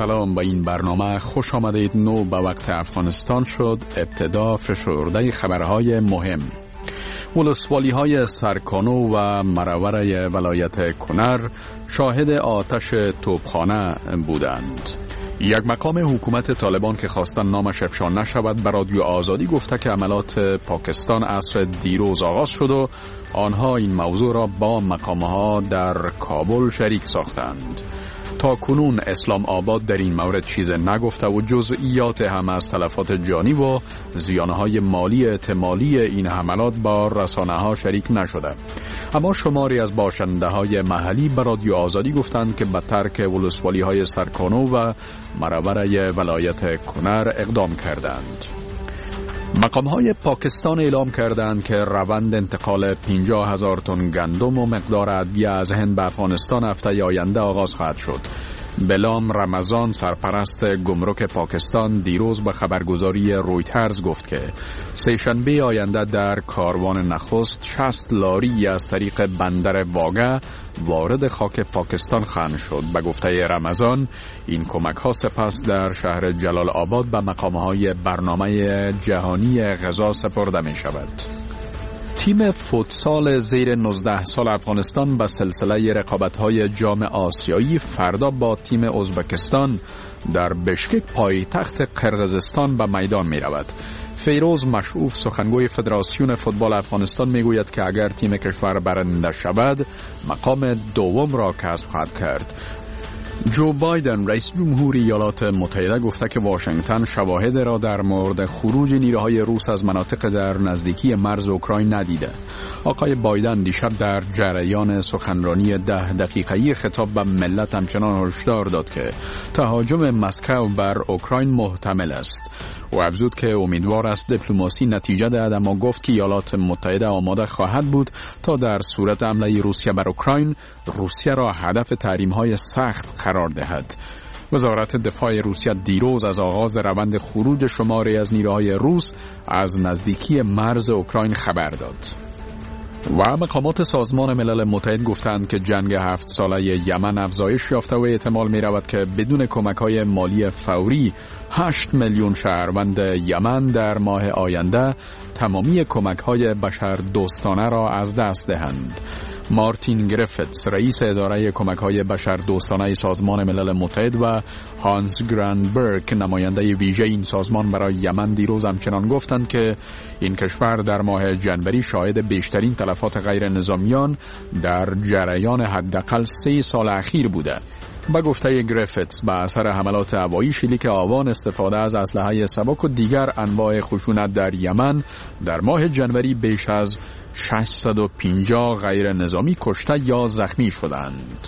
سلام، به این برنامه خوش آمدید. نو به وقت افغانستان شد. ابتدا فشرده خبرهای مهم. ولسوالی های سرکانو و مرور ولایت کنر شاهد آتش توپخانه بودند. یک مقام حکومت طالبان که خواستن نامش افشا نشود به رادیو آزادی گفته که عملیات پاکستان عصر دیروز آغاز شد و آنها این موضوع را با مقامها در کابل شریک ساختند. تا کنون اسلام آباد در این مورد چیز نگفته و جزئیات هم از تلفات جانی و زیانهای مالی احتمالی این حملات با رسانه ها شریک نشده. اما شماری از باشنده های محلی به رادیو آزادی گفتند که به ترک ولسوالی های سرکانو و مرور ولایت کنر اقدام کردند. مقام‌های پاکستان اعلام کردند که روند انتقال 50,000 تن گندم و مقدار ادویه از هند به افغانستان هفته آینده آغاز خواهد شد. بلام رمضان، سرپرست گمرک پاکستان، دیروز به خبرگزاری رویترز گفت که سه‌شنبه آینده در کاروان نخست 60 لاری از طریق بندر واگه وارد خاک پاکستان خواهند شد. به گفته رمضان این کمک ها سپس در شهر جلال آباد به مقامهای برنامه جهانی غذا سپرده می شود. تیم فوتسال زیر 19 سال افغانستان به سلسله رقابت‌های جام آسیایی فردا با تیم ازبکستان در بشکک پایتخت قرقیزستان به میدان می رود. فیروز مشعوف سخنگوی فدراسیون فوتبال افغانستان می گوید که اگر تیم کشور برنده شود مقام دوم را کسب خواهد کرد. جو بایدن رئیس جمهور ایالات متحده گفته که واشنگتن شواهد را در مورد خروج نیروهای روس از مناطق در نزدیکی مرز اوکراین ندیده. آقای بایدن دیشب در جریان سخنرانی 10 دقیقه‌ای خطاب به ملت همچنان هشدار داد که تهاجم مسکو بر اوکراین محتمل است. او افزود که امیدوار است دیپلماسی نتیجه دهد، اما گفت که ایالات متحده آماده خواهد بود تا در صورت حمله روسیه بر اوکراین روسیه را هدف تحریم‌های سخت قرار دهد. وزارت دفاع روسیه دیروز از آغاز روند خروج شماری از نیروهای روس از نزدیکی مرز اوکراین خبر داد. و مقامات سازمان ملل متحد گفتند که جنگ 7 ساله یمن افزایش یافته و احتمال می رود که بدون کمک‌های مالی فوری 8 میلیون شهروند یمن در ماه آینده تمامی کمک‌های بشردوستانه را از دست دهند. مارتین گریفتس رئیس اداره کمک‌های بشردوستانه سازمان ملل متحد و هانس گرانبرگ نماینده ویژه این سازمان برای یمن دیروز همچنان گفتند که این کشور در ماه جنوری شاهد بیشترین تلفات غیر نظامیان در جریان حداقل 3 سال اخیر بوده. با گفته گریفتس به اثر حملات هوایی، شلیک آوان، استفاده از اسلحه سبک و دیگر انواع خشونت در یمن در ماه جنوری بیش از 650 غیر نظامی کشته یا زخمی شدند.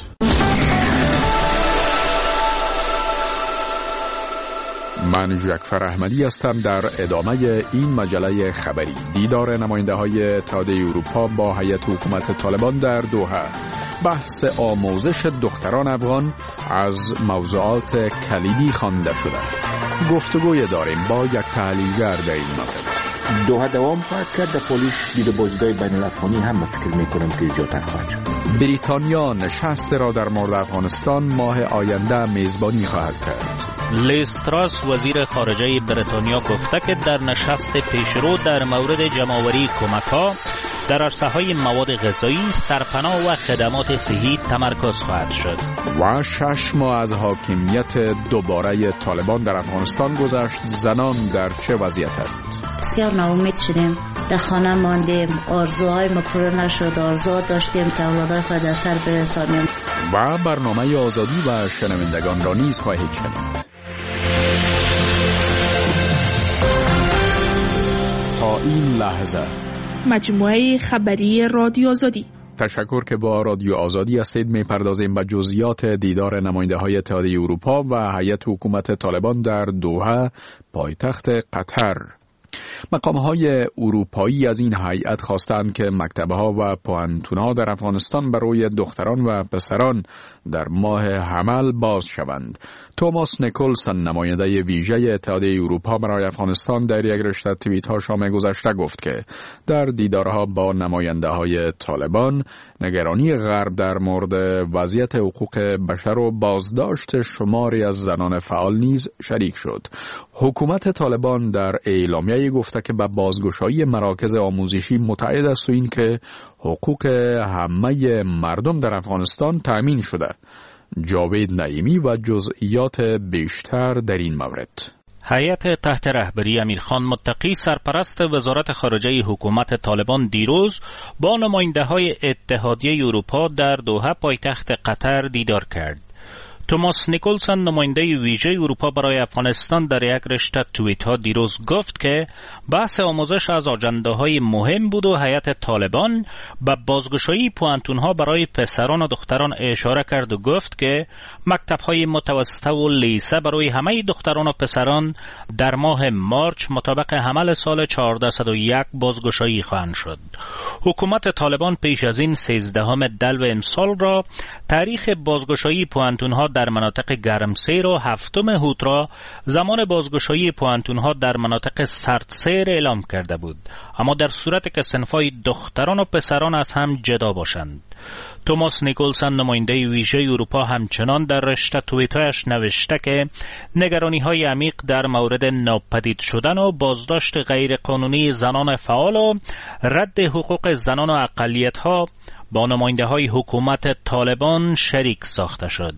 من جعفر احمدی هستم. در ادامه این مجله خبری، دیدار نماینده های اتحادیه اروپا با هیئت حکومت طالبان در دوحه، بحث آموزش دختران افغان از موضوعات کلیدی خوانده شده. گفتگوی داریم با یک تحلیلگر در این مورد. دوحه دوام خواهد کرد. در پلیس دید بازدید بین الافغانی هم فکر میکنم که زیادتر خواهد شد. بریتانیا نشست را در مورد افغانستان ماه آینده میزبانی خواهد کرد. لیز تراس وزیر خارجه بریتانیا گفته که در نشست پیشرو در مورد جمع‌آوری کمک‌ها در عرصه‌های مواد غذایی، سرپناه و خدمات صحی تمرکز خواهد شد. و 6 ماه از حاکمیت دوباره طالبان در افغانستان گذشت. زنان در چه وضعیتند؟ بسیار ناامید شدیم، در خانه ماندیم، آرزوهای ما پورا نشد، آرزوها داشتیم که اولادای خود در سر برسانیم. و برنامه آزادی و شنوندگان را نیز خواهید شنید. تا این لحظه مجموعه خبری رادیو آزادی. تشکر که با رادیو آزادی هستید. می‌پردازیم به جزئیات دیدار نماینده‌های اتحادیه اروپا و هیئت حکومت طالبان در دوحه، پایتخت قطر. مقام‌های اروپایی از این هیئت خواستند که مکتب‌ها و پوهنتون‌ها در افغانستان برای دختران و پسران در ماه حمل باز شوند. توماس نیکولسن، نماینده ویژه اتحادیه اروپا برای افغانستان، در یک رشته توییت‌ها شام گذشته گفت که در دیدارها با نماینده‌های طالبان نگرانی غرب در مورد وضعیت حقوق بشر و بازداشت شماری از زنان فعال نیز شریک شد. حکومت طالبان در اعلامیه گفته که به بازگشایی مراکز آموزشی متعهد است و این که حقوق همه مردم در افغانستان تأمین شده. جاوید نعیمی و جزئیات بیشتر در این مورد. هیئت تحت رهبری امیرخان متقی، سرپرست وزارت خارجه حکومت طالبان، دیروز با نماینده‌های اتحادیه اروپا در دوحه پایتخت قطر دیدار کرد. توماس نیکولسن، نماینده ویژه اروپا برای افغانستان، در یک رشته توییت ها دیروز گفت که بحث آموزش از آجنده‌های مهم بود و هیئت طالبان به بازگشایی پوهنتون‌ها برای پسران و دختران اشاره کرد و گفت که مکتب‌های متوسطه و لیسه برای همه دختران و پسران در ماه مارچ مطابق حمل سال 1401 بازگشایی خواهند شد. حکومت طالبان پیش از این 13 دلو امسال را تاریخ بازگشایی پوهنتون‌ها در مناطق گرمسیر و 7 هوت را زمان بازگشایی پوهنتون‌ها در مناطق سردسیر اعلام کرده بود، اما در صورت که صنف‌های دختران و پسران از هم جدا باشند. توماس نیکولسن، نماینده ویژه اروپا، همچنان در رشته توییت‌هایش نوشته که نگرانی‌های عمیق در مورد ناپدید شدن و بازداشت غیرقانونی زنان فعال و رد حقوق زنان و اقلیت‌ها با نماینده‌های حکومت طالبان شریک ساخته شد.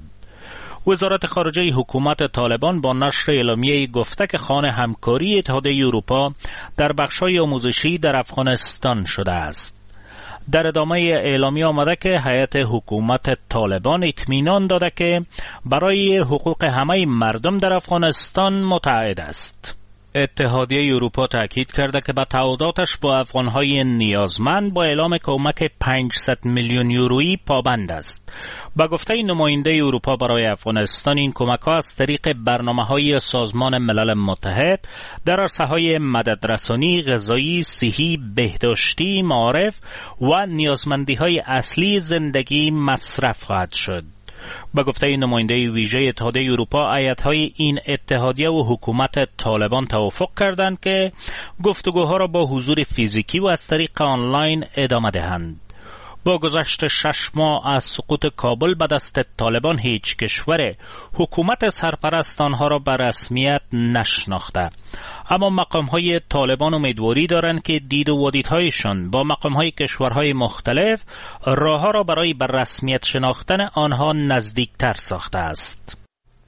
وزارت خارجه حکومت طالبان با نشر اعلامیه‌ای گفته که خوان همکاری اتحادیه اروپا در بخش‌های آموزشی در افغانستان شده است. در ادامه اعلامیه آمده که هیئت حکومت طالبان اطمینان داده که برای حقوق همه مردم در افغانستان متعهد است. اتحادیه اروپا تاکید کرده که به تعهداتش با افغانهای نیازمند با اعلام کمک 500 میلیون یورویی پابند است. با گفته نماینده اروپا برای افغانستان، این کمک‌ها از طریق برنامه‌های سازمان ملل متحد در عرصه‌های مددرسانی، غذایی، صحی، بهداشتی، معارف و نیازمندی‌های اصلی زندگی مصرف خواهد شد. با گفته نماینده ویژه اتحادیه اروپا، هیئت‌های این اتحادیه و حکومت طالبان توافق کردند که گفتگوها را با حضور فیزیکی و از طریق آنلاین ادامه دهند. با گذشت 6 ماه از سقوط کابل به دست طالبان، هیچ کشور حکومت سرپرست آنها را به رسمیت نشناخته، اما مقام‌های طالبان امیدواری دارند که دید و وادیدهایشان با مقام‌های کشورهای مختلف راه‌ها را برای به رسمیت شناختن آنها نزدیکتر ساخته است.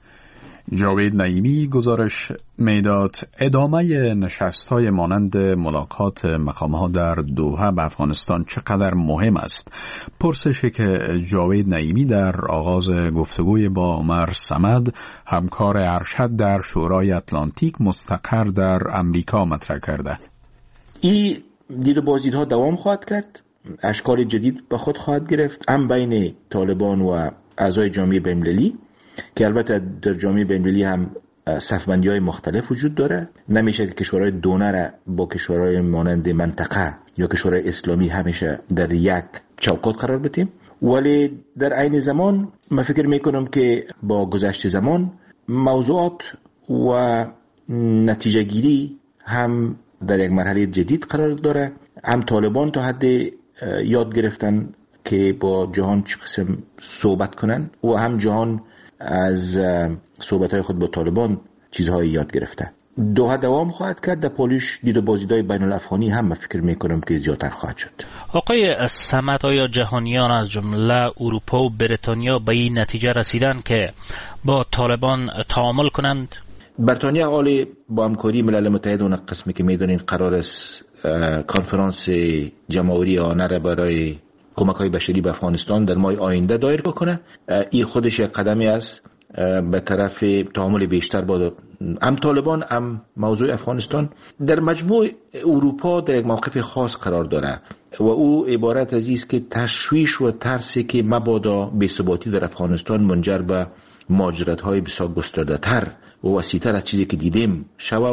جاوید نعیمی گزارش میداد. ادامه نشست‌های مانند ملاقات مقام‌ها در دوحه به افغانستان چقدر مهم است؟ پرسشی که جاوید نعیمی در آغاز گفتگوی با عمر صمد، همکار ارشد در شورای اتلانتیک مستقر در امریکا، مطرح کرده. این دید و بازدیدها دوام خواهد کرد، اشکال جدید به خود خواهد گرفت، هم بین طالبان و اعضای جامعه بین‌المللی، که البته در جامعه بین‌المللی هم صفبندی‌های مختلف وجود داره. نمیشه که کشورهای دونر با کشورهای مانند منطقه یا کشورهای اسلامی همیشه در یک چوکات قرار بدیم، ولی در عین زمان من فکر میکنم که با گذشت زمان موضوعات و نتیجه گیری هم در یک مرحله جدید قرار داره. هم طالبان تا حد یاد گرفتن که با جهان چه قسم صحبت کنن و هم جهان از صحبت‌های خود با طالبان چیزهایی یاد گرفته. دوحه دوام خواهد کرد. در پولیش دید و بازدیدهای بین الافغانی هم من فکر میکنم که زیادتر خواهد شد. آقای صمد، آیا جهانیان از جمله اروپا و بریتانیا به این نتیجه رسیدن که با طالبان تعامل کنند؟ بریتانیا حالی با همکاری ملل متحد اون قسمی که میدونین قرار است کنفرانس جمهوری آنر برای کمک‌های بشری به افغانستان در ماه آینده دایر بکنه. این خودش قدمی است به طرف تعامل بیشتر با هم طالبان هم موضوع افغانستان. در مجموع اروپا در یک موقف خاص قرار داره و او عبارت از است که تشویش و ترسی که مبادا بی‌ثباتی در افغانستان منجر به مهاجرت‌های بسیار گسترده‌تر و وسیع‌تر از چیزی که دیدیم شود.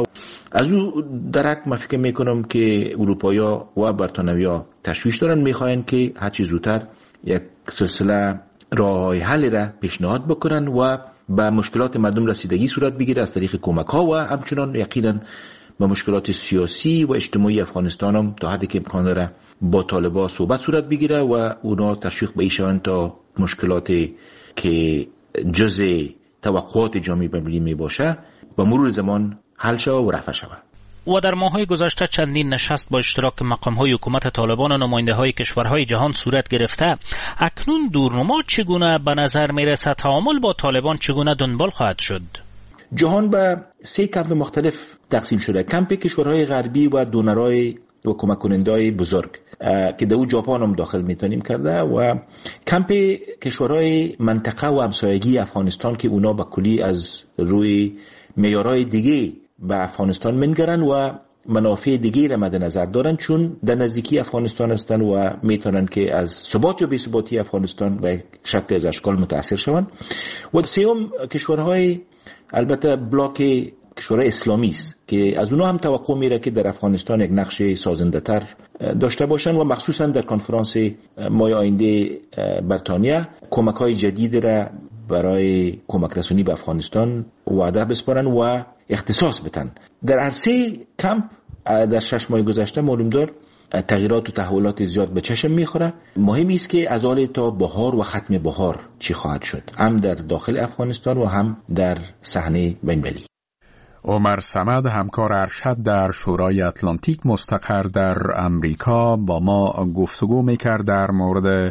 از او درک من فکر میکنم که اروپایا و بریتانیا تشویش دارن، میخواین که هر چه زودتر یک سلسله راههای حل را پیشنهاد بکنن و به مشکلات مردم رسیدگی صورت بگیره از طریق کمک ها و همچنان یقینا با مشکلات سیاسی و اجتماعی افغانستان هم تا حدی که امکان داره با طالبان صحبت صورت بگیره و اونا تشویق به ایشان تا مشکلاتی که جزء توقعات جامعه بین‌المللی می باشه با مرور زمان حل شود و رفع شود. و در ماه‌های گذشته چندین نشست با اشتراک مقام‌های حکومت طالبان و نماینده‌های کشورهای جهان صورت گرفته. اکنون دورنما چگونه به نظر می‌رسد؟ تعامل با طالبان چگونه دنبال خواهد شد؟ جهان به 3 کمپ مختلف تقسیم شده. کمپ کشورهای غربی و دونرهای و کمک کننده‌های بزرگ که در اون ژاپن هم داخل میتونیم کرده و کمپ کشورهای منطقه و همسایگی افغانستان که اونا به کلی از روی معیارهای دیگه به افغانستان منگرن و منافع دیگه را مد نظر دارن، چون در نزدیکی افغانستان هستن و میتونن که از ثبات یا بی‌ثباتی افغانستان و شکل از اشکال متاثر شوند. و سوم کشورهای البته بلاک کشورهای اسلامی است که از اونها هم توقع میره که در افغانستان یک نقش سازنده تر داشته باشن و مخصوصا در کنفرانس ماه آینده بریتانیا کمک های جدید را برای کمک رسانی به افغانستان وعده بسپارن و اختصاص بدن. در هر 3 کمپ در 6 ماه گذشته معلوم دار تغییرات و تحولات زیاد به چشم میخوره. مهم است که از حال تا بهار و ختم بهار چی خواهد شد، هم در داخل افغانستان و هم در صحنه بین‌المللی. عمر صمد، همکار ارشد در شورای اتلانتیک مستقر در امریکا، با ما گفتگو میکرد در مورد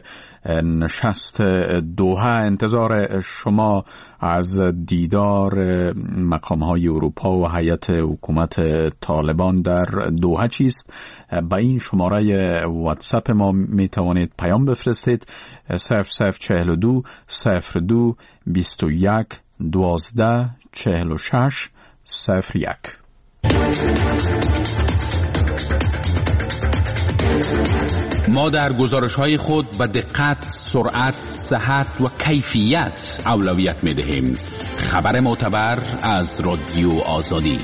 نشست دوحه. انتظار شما از دیدار مقام‌های اروپا و هیئت حکومت طالبان در دوحه چیست؟ با این شماره واتساپ ما میتوانید پیام بفرستید 0042 02 21 12 46 01. ما در گزارش‌های خود به دقت، سرعت، صحت و کیفیت اولویت می‌دهیم. خبر معتبر از رادیو آزادی.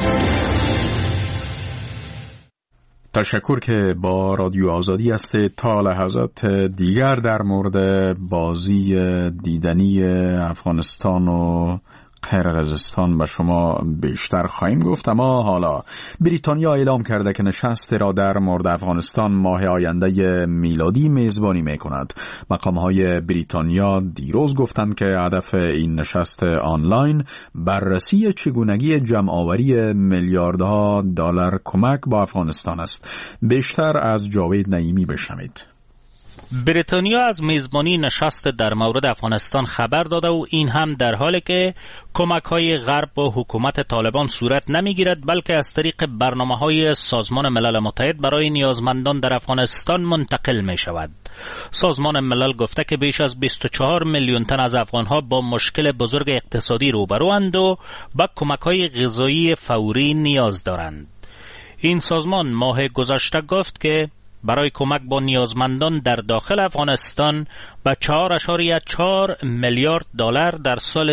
تشکر که با رادیو آزادی هستید. تا لحظات دیگر در مورد بازی دیدنی افغانستان و قرقیزستان به شما بیشتر خواهیم گفت. اما حالا بریتانیا اعلام کرده که نشست را در مورد افغانستان ماه آینده میلادی میزبانی میکند. مقام‌های بریتانیا دیروز گفتند که هدف این نشست آنلاین بررسی چگونگی جمع‌آوری میلیاردها دلار کمک با افغانستان است. بیشتر از جاوید نعیمی بشنوید. بریتانیا از میزبانی نشست در مورد افغانستان خبر داده و این هم در حالی که کمک‌های غرب با حکومت طالبان صورت نمی‌گیرد، بلکه از طریق برنامه‌های سازمان ملل متحد برای نیازمندان در افغانستان منتقل می‌شود. سازمان ملل گفته که بیش از 24 میلیون تن از افغان‌ها با مشکل بزرگ اقتصادی روبروند و به کمک‌های غذایی فوری نیاز دارند. این سازمان ماه گذشته گفت که برای کمک با نیازمندان در داخل افغانستان به 4.4 میلیارد دلار در سال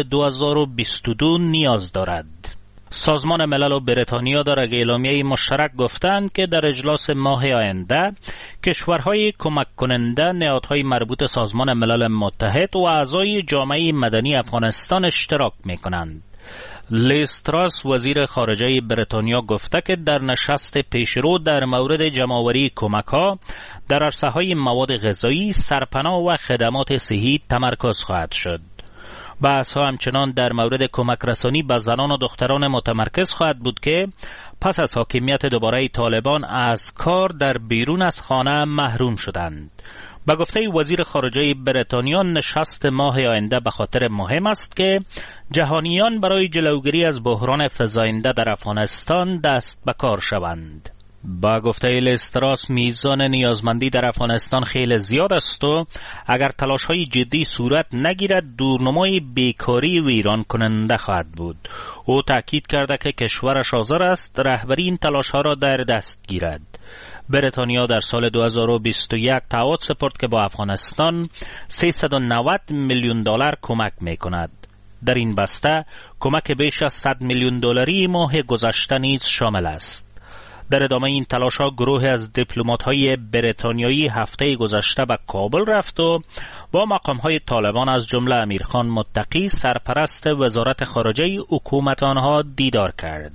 2022 نیاز دارد. سازمان ملل و بریتانیا در اعلامیه مشترک گفتند که در اجلاس ماه آینده کشورهای کمک کننده، نهادهای مربوط سازمان ملل متحد و اعضای جامعه مدنی افغانستان اشتراک می‌کنند. لیز تراس وزیر خارجه بریتانیا گفته که در نشست پیشرو در مورد جمع‌آوری کمک‌ها در عرصه‌های مواد غذایی، سرپناه و خدمات صحی تمرکز خواهد شد. بحث‌ها همچنان در مورد کمک رسانی به زنان و دختران متمرکز خواهد بود که پس از حاکمیت دوباره طالبان از کار در بیرون از خانه محروم شدند. با گفته وزیر خارجه بریتانیا، نشست ماه آینده به خاطر مهم است که جهانیان برای جلوگیری از بحران فزاینده در افغانستان دست به کار شوند. با گفته لیز تراس، میزان نیازمندی در افغانستان خیلی زیاد است و اگر تلاش‌های جدی صورت نگیرد دورنمای بیکاری ویران کننده خواهد بود. او تاکید کرده که کشورش حاضر است رهبری این تلاش‌ها را در دست گیرد. بریتانیا در سال 2021 تعهد سپرد که با افغانستان 390 میلیون دلار کمک می‌کند. در این بسته کمک بیش از 100 میلیون دلاری ماه گذشته نیز شامل است. در ادامه این تلاش‌ها گروه از دیپلمات‌های بریتانیایی هفته گذشته به کابل رفت و با مقام‌های طالبان از جمله امیرخان متقی سرپرست وزارت خارجه حکومت آنها دیدار کرد.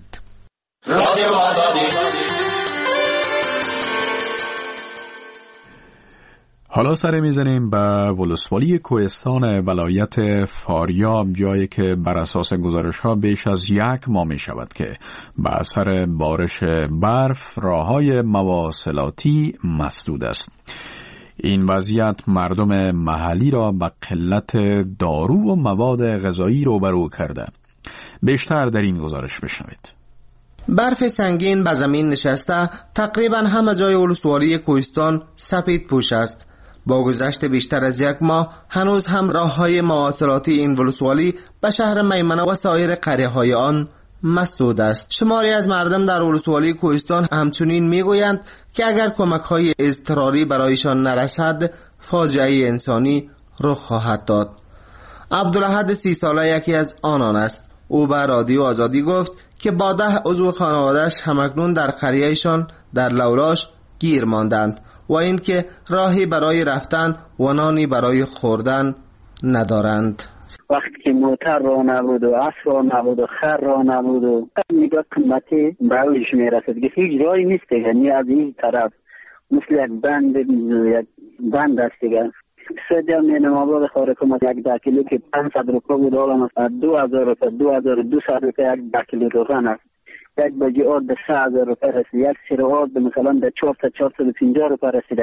حالا سر میزنیم به ولسوالی کوهستان ولایت فاریاب، جایی که بر اساس گزارش‌ها بیش از 1 ماه می شود که به اثر بارش برف راه‌های مواصلاتی مسدود است. این وضعیت مردم محلی را به قلت دارو و مواد غذایی روبرو کرده. بیشتر در این گزارش بشنوید. برف سنگین به زمین نشسته تقریبا همه جای ولسوالی کوهستان سپید پوش است. با گذشت بیشتر از 1 ماه هنوز هم راه‌های مواصلاتی این ولسوالی به شهر میمنه و سایر قریه‌های آن مسدود است. شماری از مردم در ولسوالی کوهستان همچنین میگویند که اگر کمک‌های اضطراری برایشان نرسد فاجعه انسانی رخ خواهد داد. عبدالاحد 30 ساله یکی از آنان است. او به رادیو آزادی گفت که با 10 عضو خانواده‌اش همکنون در قریه‌شان در لولاش گیر ماندند و اینکه راهی برای رفتن و نانی برای خوردن ندارند. وقتی که موتر را نبود و اسب را نبود و خر را نبود و نگاه قیمتی برایش میرسد که هیچ راهی نیست، یعنی از این طرف مثل یک بند است دیگه. سجا مینم آباد خارکومت 10 کیلو که 500 روپیه بود، حالا مثلا 2000 روپیه 2200 روپیه 10 کیلو روغن است. یک بجی آرد به 3000 روپیه رسید، یک سیر آرد مثلا به 450 روپیه رسیده.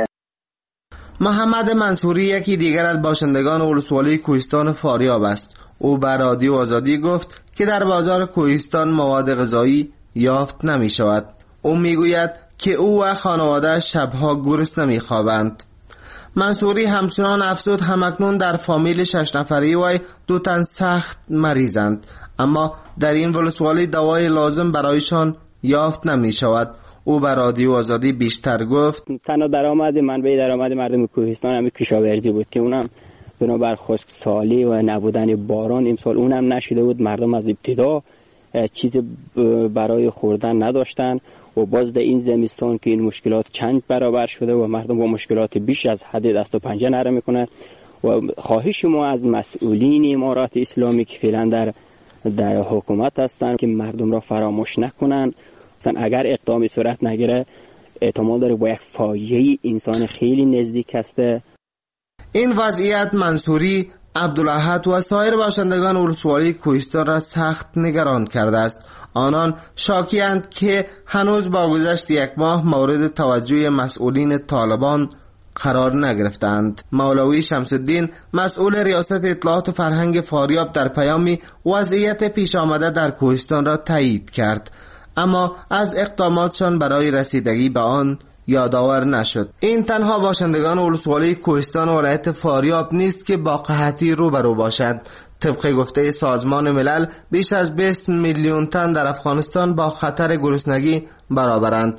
محمد منصوری یکی دیگر از باشندگان ولسوالی کوهستان فاریاب است. او به رادیو آزادی گفت که در بازار کوهستان مواد غذایی یافت نمی شود. او می گوید که او و خانواده شبها گرسنه نمی خوابند. منصوری همچنان افزود همکنون در فامیل 6 نفری وی 2 تن سخت مریضند، اما در این ولسوالی دوای لازم برایشان یافت نمی شود. او به رادیو آزادی بیشتر گفت تنها منبع درآمد مردم کوهستان همین کشاورزی بود که اونم بنابر خشکسالی و نبودن باران امسال اونم نشده بود. مردم از ابتدا چیز برای خوردن نداشتن و باز در این زمستان که این مشکلات چند برابر شده و مردم با مشکلات بیش از حد دست و پنجه نرم میکنن و خواهش ما از مسئولین امارات اسلامی که فعلا در حکومت هستند که مردم را فراموش نکنن. اگر اقدامی صورت نگیره احتمال داره با یک فاجعه انسان خیلی نزدیک هسته. این وضعیت منصوری، عبدالاحد و سایر باشندگان ولسوالی کوهستان را سخت نگران کرده است. آنان شاکی‌اند که هنوز با گذشت 1 ماه مورد توجه مسئولین طالبان قرار نگرفتند. مولوی شمس الدین مسئول ریاست اطلاعات و فرهنگ فاریاب در پیامی وضعیت پیش آمده در کوهستان را تایید کرد، اما از اقداماتشان برای رسیدگی به آن یادآور نشد. این تنها باشندگان ولسوالی کوهستان ولایت فاریاب نیست که با قحطی روبرو باشند. طبق گفته سازمان ملل بیش از 20 میلیون تن در افغانستان با خطر گرسنگی برابرند.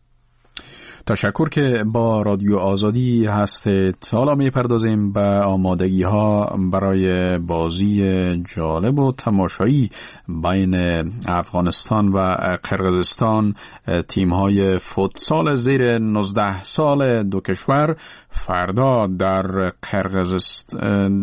تشکر که با رادیو آزادی هستید. حالا میپردازیم به آمادگی ها برای بازی جالب و تماشایی بین افغانستان و قرقیزستان. تیم های فوتسال زیر 19 سال دو کشور فردا در قرقیزستان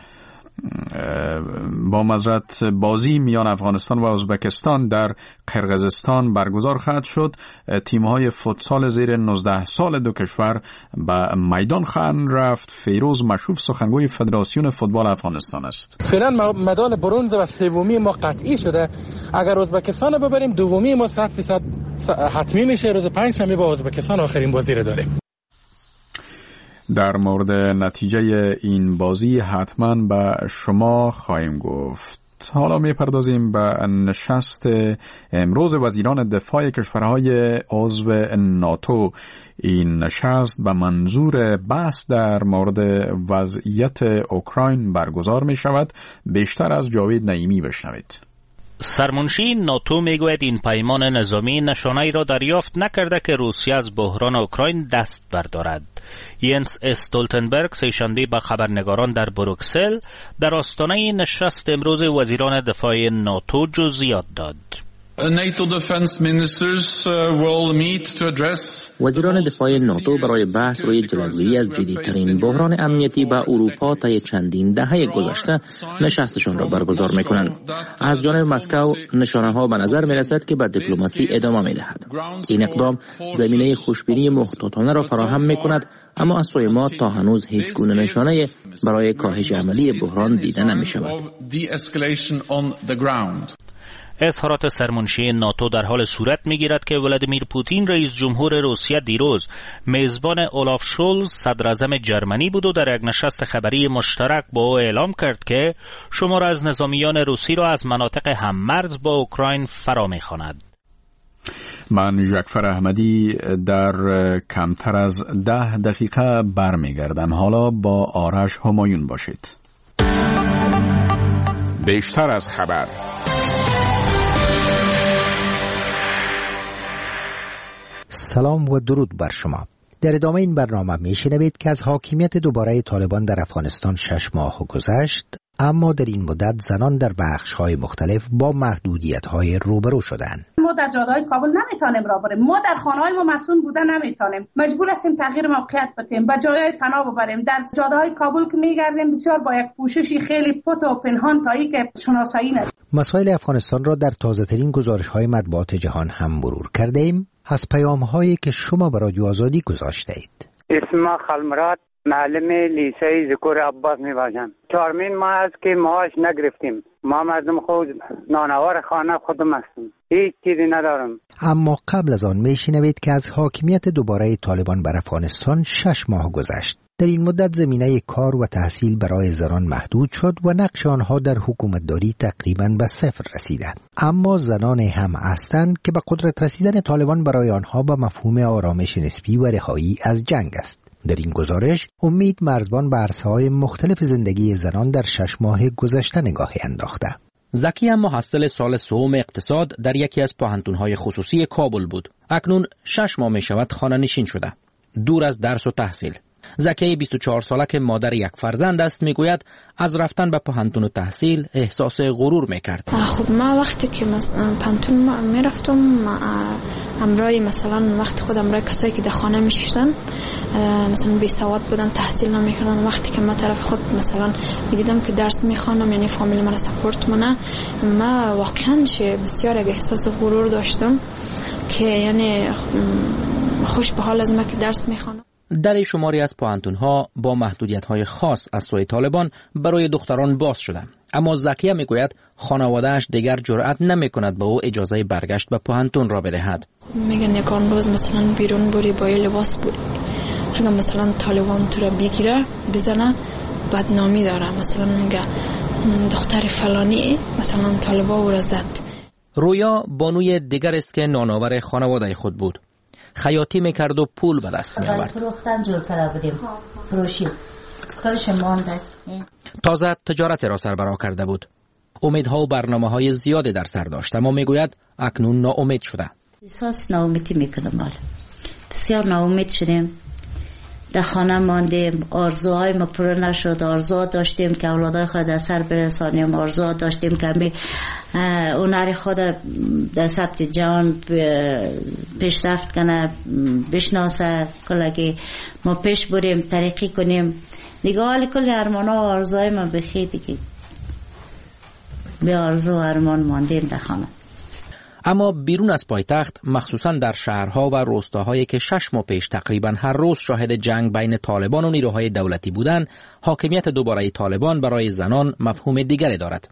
با معذرت بازی میان افغانستان و ازبکستان در قرقیزستان برگزار خواهد شد. تیم‌های فوتسال زیر 19 سال دو کشور به میدان خواهند رفت. فیروز مشوف سخنگوی فدراسیون فوتبال افغانستان است. فعلا مدال برنز و سومی ما قطعی شده. اگر ازبکستان رو ببریم دومی ما 100% حتمی میشه. روز 5 شنبه با ازبکستان آخرین بازی رو داریم. در مورد نتیجه این بازی حتما به شما خواهیم گفت. حالا میپردازیم به نشست امروز وزیران دفاع کشورهای عضو ناتو. این نشست به منظور بحث در مورد وضعیت اوکراین برگزار می شود. بیشتر از جاوید نعیمی بشنوید. سرمنشی ناتو میگوید این پیمان نظامی نشانه‌ای را دریافت نکرده که روسیه از بحران اوکراین دست بردارد. ینس استولتنبرگ سه‌شنبه به خبرنگاران در بروکسل در آستانه نشست امروز وزیران دفاع ناتو جزئیات داد. وزیران دفاع ناتو برای بحث روی جلوگیری از جدیدترین بحران امنیتی به اروپا طی چندین دهه گذشته نشستشان را برگزار می‌کنند. از جانب مسکو نشانه‌ها به نظر می‌رسد که به دیپلماسی ادامه می‌دهد. این اقدام زمینه خوشبینی محتاطانه را فراهم می‌کند، اما از سوی ما تا هنوز هیچ گونه نشانه برای کاهش عملی بحران دیده نمی‌شود. اظهارات سرمنشی ناتو در حال صورت می‌گیرد که ولادیمیر پوتین رئیس جمهور روسیه دیروز میزبان اولاف شولز صدر اعظم جرمنی بود و در یک نشست خبری مشترک با او اعلام کرد که شمار از نظامیان روسی را از مناطق هممرز با اوکراین فرا می‌خواند. من جعفر احمدی در کمتر از 10 دقیقه برمیگردم. حالا با آرش همایون باشید. بیشتر از خبر. سلام و درود بر شما. در ادامه این برنامه میشنوید که از حاکمیت دوباره طالبان در افغانستان 6 ماه گذشت، اما در این مدت زنان در بخش‌های مختلف با محدودیت‌های روبرو شدند. ما در جاده‌های کابل نمیتونیم را بریم، ما در خانه‌های ما مسئول بوده نمیتونیم، مجبور هستیم تغییر موقعیت بدیم، به جایهای پناه ببریم. در جاده‌های کابل که میگردیم بسیار با یک پوششی خیلی پت و پنهان تا اینکه شناسایی نشه. مسائل افغانستان را در تازه‌ترین گزارش‌های مطبوعات جهان هم مرور کردیم. از پیام‌هایی که شما به رادیو آزادی گذاشتید. اسم خلمرات، معلم لیسه ذکر عباس میباشم. 4 ماه است که معاش نگرفتیم. ما مردم خود نانوار خانه خودم هستیم، هیچ چیزی ندارم. اما قبل از آن میشنوید که از حاکمیت دوباره طالبان بر افغانستان 6 ماه گذشت. در این مدت زمینه کار و تحصیل برای زنان محدود شد و نقش آنها در حکومتداری تقریباً به صفر رسیده. اما زنان هم هستند که به قدرت رسیدن طالبان برای آنها به مفهوم آرامش نسبی و رهایی از جنگ است. در این گزارش امید مرزبان به عرصه‌های مختلف زندگی زنان در 6 ماه گذشته نگاهی انداخته. زکی هم محصل سال سوم اقتصاد در یکی از پوهنتون‌های خصوصی کابل بود. اکنون 6 ماه می‌شود خانه‌نشین شده، دور از درس و تحصیل. زکی 24 ساله که مادر یک فرزند است میگوید از رفتن به پوهنتون و تحصیل احساس غرور میکرد. خب من وقتی که پوهنتون میرفتم همراه مثلا وقت خودم را کسایی که در خانه میشیشتن مثلا بی سواد بودن، تحصیل نمیکردن، وقتی که من طرف خود مثلا میدیدم که درس میخوانم یعنی فامیل من سپورت منه، من واقعا بسیار احساس غرور داشتم که یعنی خوش به حال از من که درس میخوانم. در شماری از پوهنتون‌ها با محدودیت‌های خاص از سوی طالبان برای دختران باز شده، اما زکیه میگوید خانواده‌اش دیگر جرأت نمی‌کند به او اجازه برگشت به پوهنتون را بدهد. میگن یکان روز مثلا بیرون بری با یه لباس بری، اگه مثلا طالبان تو را بگیره بزنه بدنامی داره، مثلا میگه دختر فلانی مثلا طالبا او را زد. رویا بانوی دیگر است که نانآور خانواده خود بود. خیاطی میکرد و پول به دست می‌آورد. فروختن جور کرده بودیم، فروشی کارش مانده. تازه تجارت را سربراه کرده بود. امیدها و برنامه‌های زیادی در سر داشت، اما میگوید اکنون ناامید شده. احساس ناامیدی میکنم. بسیار ناامید شدیم. در خانه ماندیم، آرزوهای ما پر نشد. آرزو داشتیم که اولادای خود در سر برسانیم، آرزو داشتیم که هنر خود در ثبت جهان پیشرفت کنه، بشناسه، کلگی ما پیش بریم، ترقی کنیم. دیگه حالی کل ارمانا و آرزوهای ما بخی دیگه به آرزو و ارمان ماندیم در خانه. اما بیرون از پایتخت، مخصوصا در شهرها و روستاهایی که 6 ماه پیش تقریبا هر روز شاهد جنگ بین طالبان و نیروهای دولتی بودند، حاکمیت دوباره طالبان برای زنان مفهوم دیگری دارد.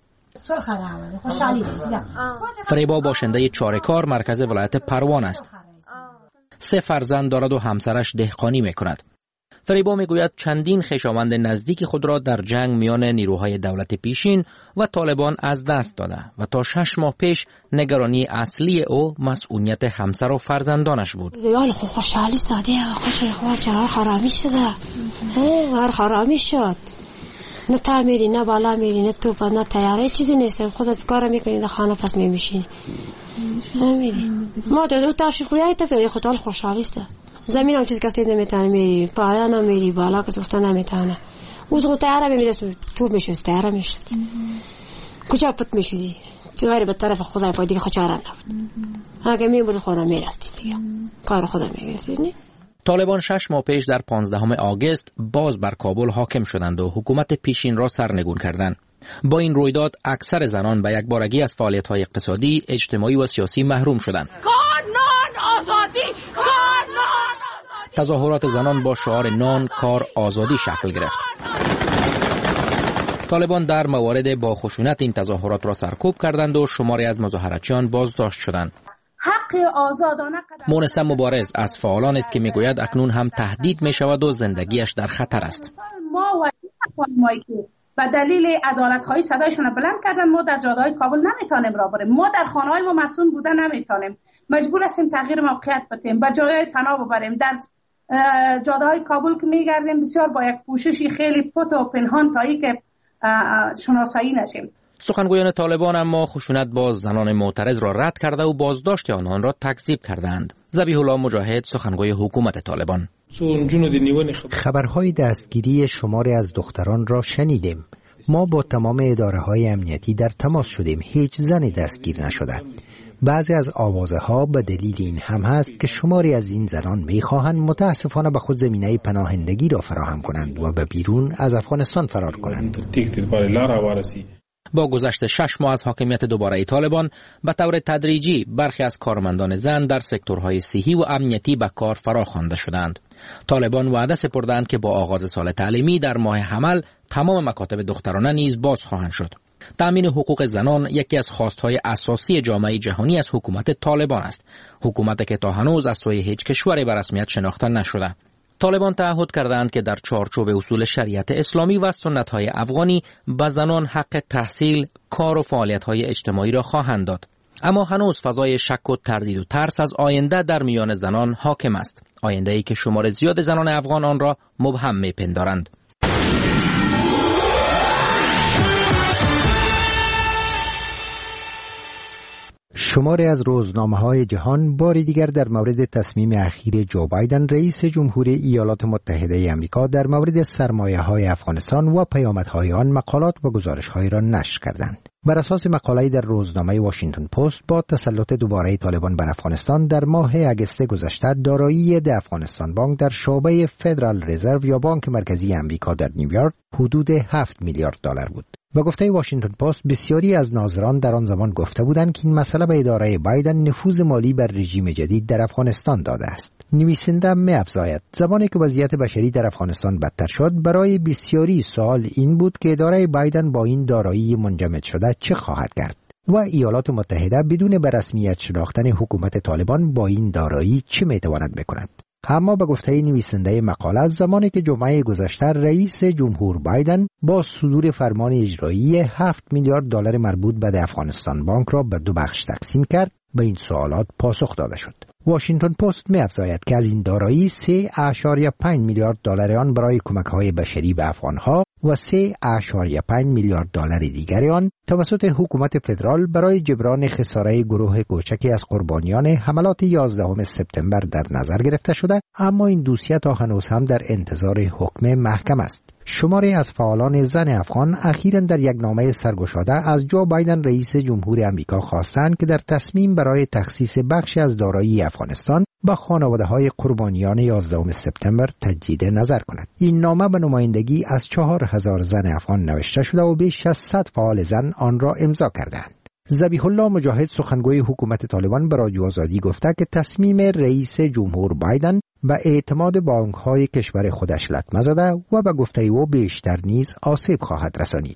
فریبا باشنده چارکار مرکز ولایت پروان است. 3 فرزند دارد و همسرش دهقانی میکند. فریبا میگوید چندین خویشاوند نزدیک خود را در جنگ میان نیروهای دولت پیشین و طالبان از دست داده و تا 6 ماه پیش نگرانی اصلی او مسئولیت همسر و فرزندانش بود. خوشحالی ساده خوش خبر خرامی شده. خرامی شد. نه تا میری نه بالا میری نه توپ نه تیاره چیزی نیست، خودت کار میکنی در خانه پس میشینی. میری ما دو تاش خویای طفل خودت خوشحالی است. زمین هم چیز گفتید نمیتونه میری، پایان هم میری بالا که گفته نمیتونه. اوز خود تیاره میمیده تو میشه تیاره میشه. کجا پت میشدی؟ تو غیر به طرف خدا پای دیگه خچاره نفت. اگه میبرد خونه میرفتی دیگه. کار خدا میگرفتی. طالبان 6 ماه پیش در 15 آگوست باز بر کابل حاکم شدند و حکومت پیشین را سرنگون کردند. با این رویداد اکثر زنان به یکبارگی از فعالیت‌های اقتصادی، اجتماعی و سیاسی محروم شدند. کار نان آزادی، کار نان آزادی. تظاهرات زنان با شعار نان کار آزادی شکل گرفت. طالبان در موارد با خشونت این تظاهرات را سرکوب کردند و شماری از مظاهراتچیان بازداشت شدند. حق آزادانه مونسه مبارز از فعالان است که میگوید اکنون هم تهدید می شود و زندگیش در خطر است. ما و مایی که به دلیل عدالت خواهی صدایشون بلند کردن، ما در جاده‌های کابل نمیتونیم را بریم، ما در خانه‌های ما مسئول بودن نمیتونیم، مجبور هستیم تغییر موقعیت بدیم، به جایهای پناه ببریم. در جاده‌های کابل که میگردیم بسیار با یک پوششی خیلی پت و پنهان تا اینکه شناسایی نشیم. سخنگویان طالبان اما خشونت با زنان معترض را رد کرده و بازداشت آنان را تکذیب کردند. ذبیح الله مجاهد سخنگوی حکومت طالبان: خبرهای دستگیری شماری از دختران را شنیدیم. ما با تمام اداره‌های امنیتی در تماس شدیم، هیچ زنی دستگیر نشده. بعضی از آوازه ها به دلیل این هم هست که شماری از این زنان می‌خواهند متاسفانه به خود زمینه پناهندگی را فراهم کنند و به بیرون از افغانستان فرار کنند. با گذشت 6 ماه از حاکمیت دوباره طالبان به طور تدریجی برخی از کارمندان زن در سکتورهای صحی و امنیتی به کار فراخوانده شدند. طالبان وعده سپردند که با آغاز سال تعلیمی در ماه حمل تمام مکاتب دخترانه نیز باز خواهند شد. تأمین حقوق زنان یکی از خواستهای اساسی جامعه جهانی از حکومت طالبان است، حکومتی که تا هنوز از سوی هیچ کشوری به رسمیت شناخته نشده. طالبان تعهد کردند که در چارچوب اصول شریعت اسلامی و سنت‌های افغانی به زنان حق تحصیل، کار و فعالیت‌های اجتماعی را خواهند داد. اما هنوز فضای شک و تردید و ترس از آینده در میان زنان حاکم است، آینده‌ای که شمار زیاد زنان افغان آن را مبهم می‌پندارند. شماری از روزنامه‌های جهان باری دیگر در مورد تصمیم اخیر جو بایدن رئیس جمهوری ایالات متحده آمریکا در مورد سرمایه‌های افغانستان و پیامدهای آن مقالات و گزارش‌هایی را نشر کردند. بر اساس مقاله‌ای در روزنامه واشنگتن پست، با تسلط دوباره طالبان بر افغانستان در ماه اگست گذشته دارایی د افغانستان بانک در شعبه فدرال رزرو یا بانک مرکزی آمریکا در نیویورک حدود 7 میلیارد دلار بود. با گفته واشنگتن پست، بسیاری از ناظران در آن زمان گفته بودند که این مسئله به اداره بایدن نفوذ مالی بر رژیم جدید در افغانستان داده است. نویسنده می‌افزاید زمانی که وضعیت بشری در افغانستان بدتر شد، برای بسیاری سوال این بود که اداره بایدن با این دارایی منجمد شده چه خواهد کرد و ایالات متحده بدون به رسمیت شناختن حکومت طالبان با این دارایی چه می‌تواند بکند. اما به گفته نویسنده مقاله، از زمانی که جمعه گذشته رئیس جمهور بایدن با صدور فرمان اجرایی 7 میلیارد دلار مربوط به افغانستان بانک را به دو بخش تقسیم کرد، به این سوالات پاسخ داده شد. واشنگتن پست می‌افزاید که از این دارایی 3.5 میلیارد دلار آن برای کمک‌های بشری به افغان‌ها و 3.5 میلیارد دلار دیگر آن توسط حکومت فدرال برای جبران خساره گروه کوچکی از قربانیان حملات 11 سپتامبر در نظر گرفته شده، اما این دوسیه تا هنوز هم در انتظار حکم محکم است. شماری از فعالان زن افغان اخیراً در یک نامه سرگشاده از جو بایدن رئیس جمهور آمریکا خواستند که در تصمیم برای تخصیص بخشی از دارایی افغانستان به خانواده‌های قربانیان 11 سپتامبر تجدید نظر کند. این نامه به نمایندگی از 4000 زن افغان نوشته شده و بیش از 100 فعال زن آن را امضا کردند. ذبیح الله مجاهد سخنگوی حکومت طالبان به رادیو آزادی گفته که تصمیم رئیس جمهور بایدن به اعتماد بانک‌های کشور خودش لطمه زده و به گفته او بیشتر نیز آسیب خواهد رسانید.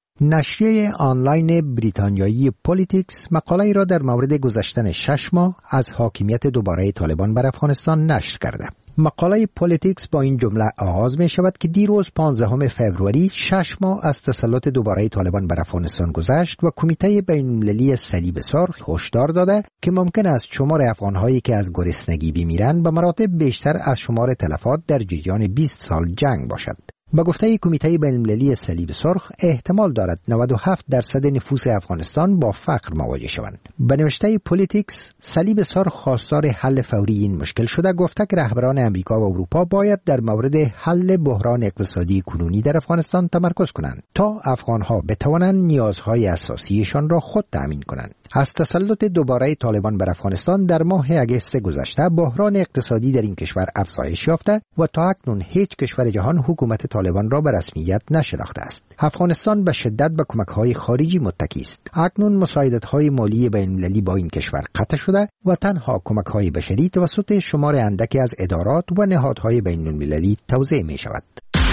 نشریه آنلاین بریتانیایی پولیتیکس مقاله‌ای را در مورد گذشتن 6 ماه از حاکمیت دوباره طالبان بر افغانستان نشر کرده. مقاله پولیتیکس با این جمله آغاز می شود که دیروز 15 فوریه 6 ماه از تسلط دوباره طالبان بر افغانستان گذشت و کمیته بین‌المللی صلیب سرخ هشدار داده که ممکن است شمار افغان‌هایی که از گرسنگی بمیرند به مراتب بیشتر از شمار تلفات در جریان 20 سال جنگ باشد. با گفته کمیته بین‌المللی صلیب سرخ احتمال دارد 97% نفوس افغانستان با فقر مواجه شوند. به نوشته پولیتیکس، صلیب سرخ خواستار حل فوری این مشکل شده، گفته که رهبران امریکا و اروپا باید در مورد حل بحران اقتصادی کنونی در افغانستان تمرکز کنند تا افغانها بتوانند نیازهای اساسیشان را خود تأمین کنند. از تسلط دوباره طالبان بر افغانستان در ماه اگست گذشته بحران اقتصادی در این کشور افزایش یافته و تا اکنون هیچ کشور جهان حکومت طالبان را به رسمیت نشناخته است. افغانستان به شدت به کمک‌های خارجی متکی است. اکنون مساعدت‌های مالی بین‌المللی با این کشور قطع شده و تنها کمک‌های بشری توسط شمار اندکی از ادارات و نهادهای بین‌المللی توزیع می‌شود.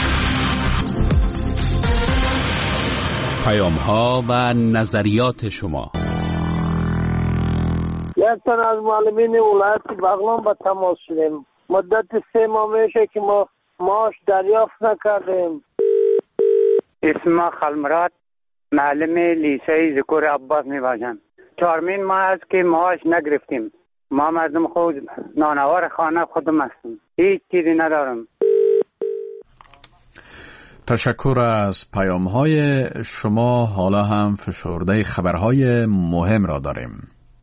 پیام‌ها و نظریات شما. یک تن از معلمین ولایت بغلان با تماس شدیم. مدت 3 ماه میشه که ما معاش دریافت نکردیم. اسم خلمرات، معلم لیسه ذکر عباس میباشم. 4 ماه است که معاش نگرفتیم. ما مردم خود نانوار خانه خودم هستم. هیچ چیزی ندارم. تشکر از پیام‌های شما. حالا هم فشرده خبرهای مهم را داریم.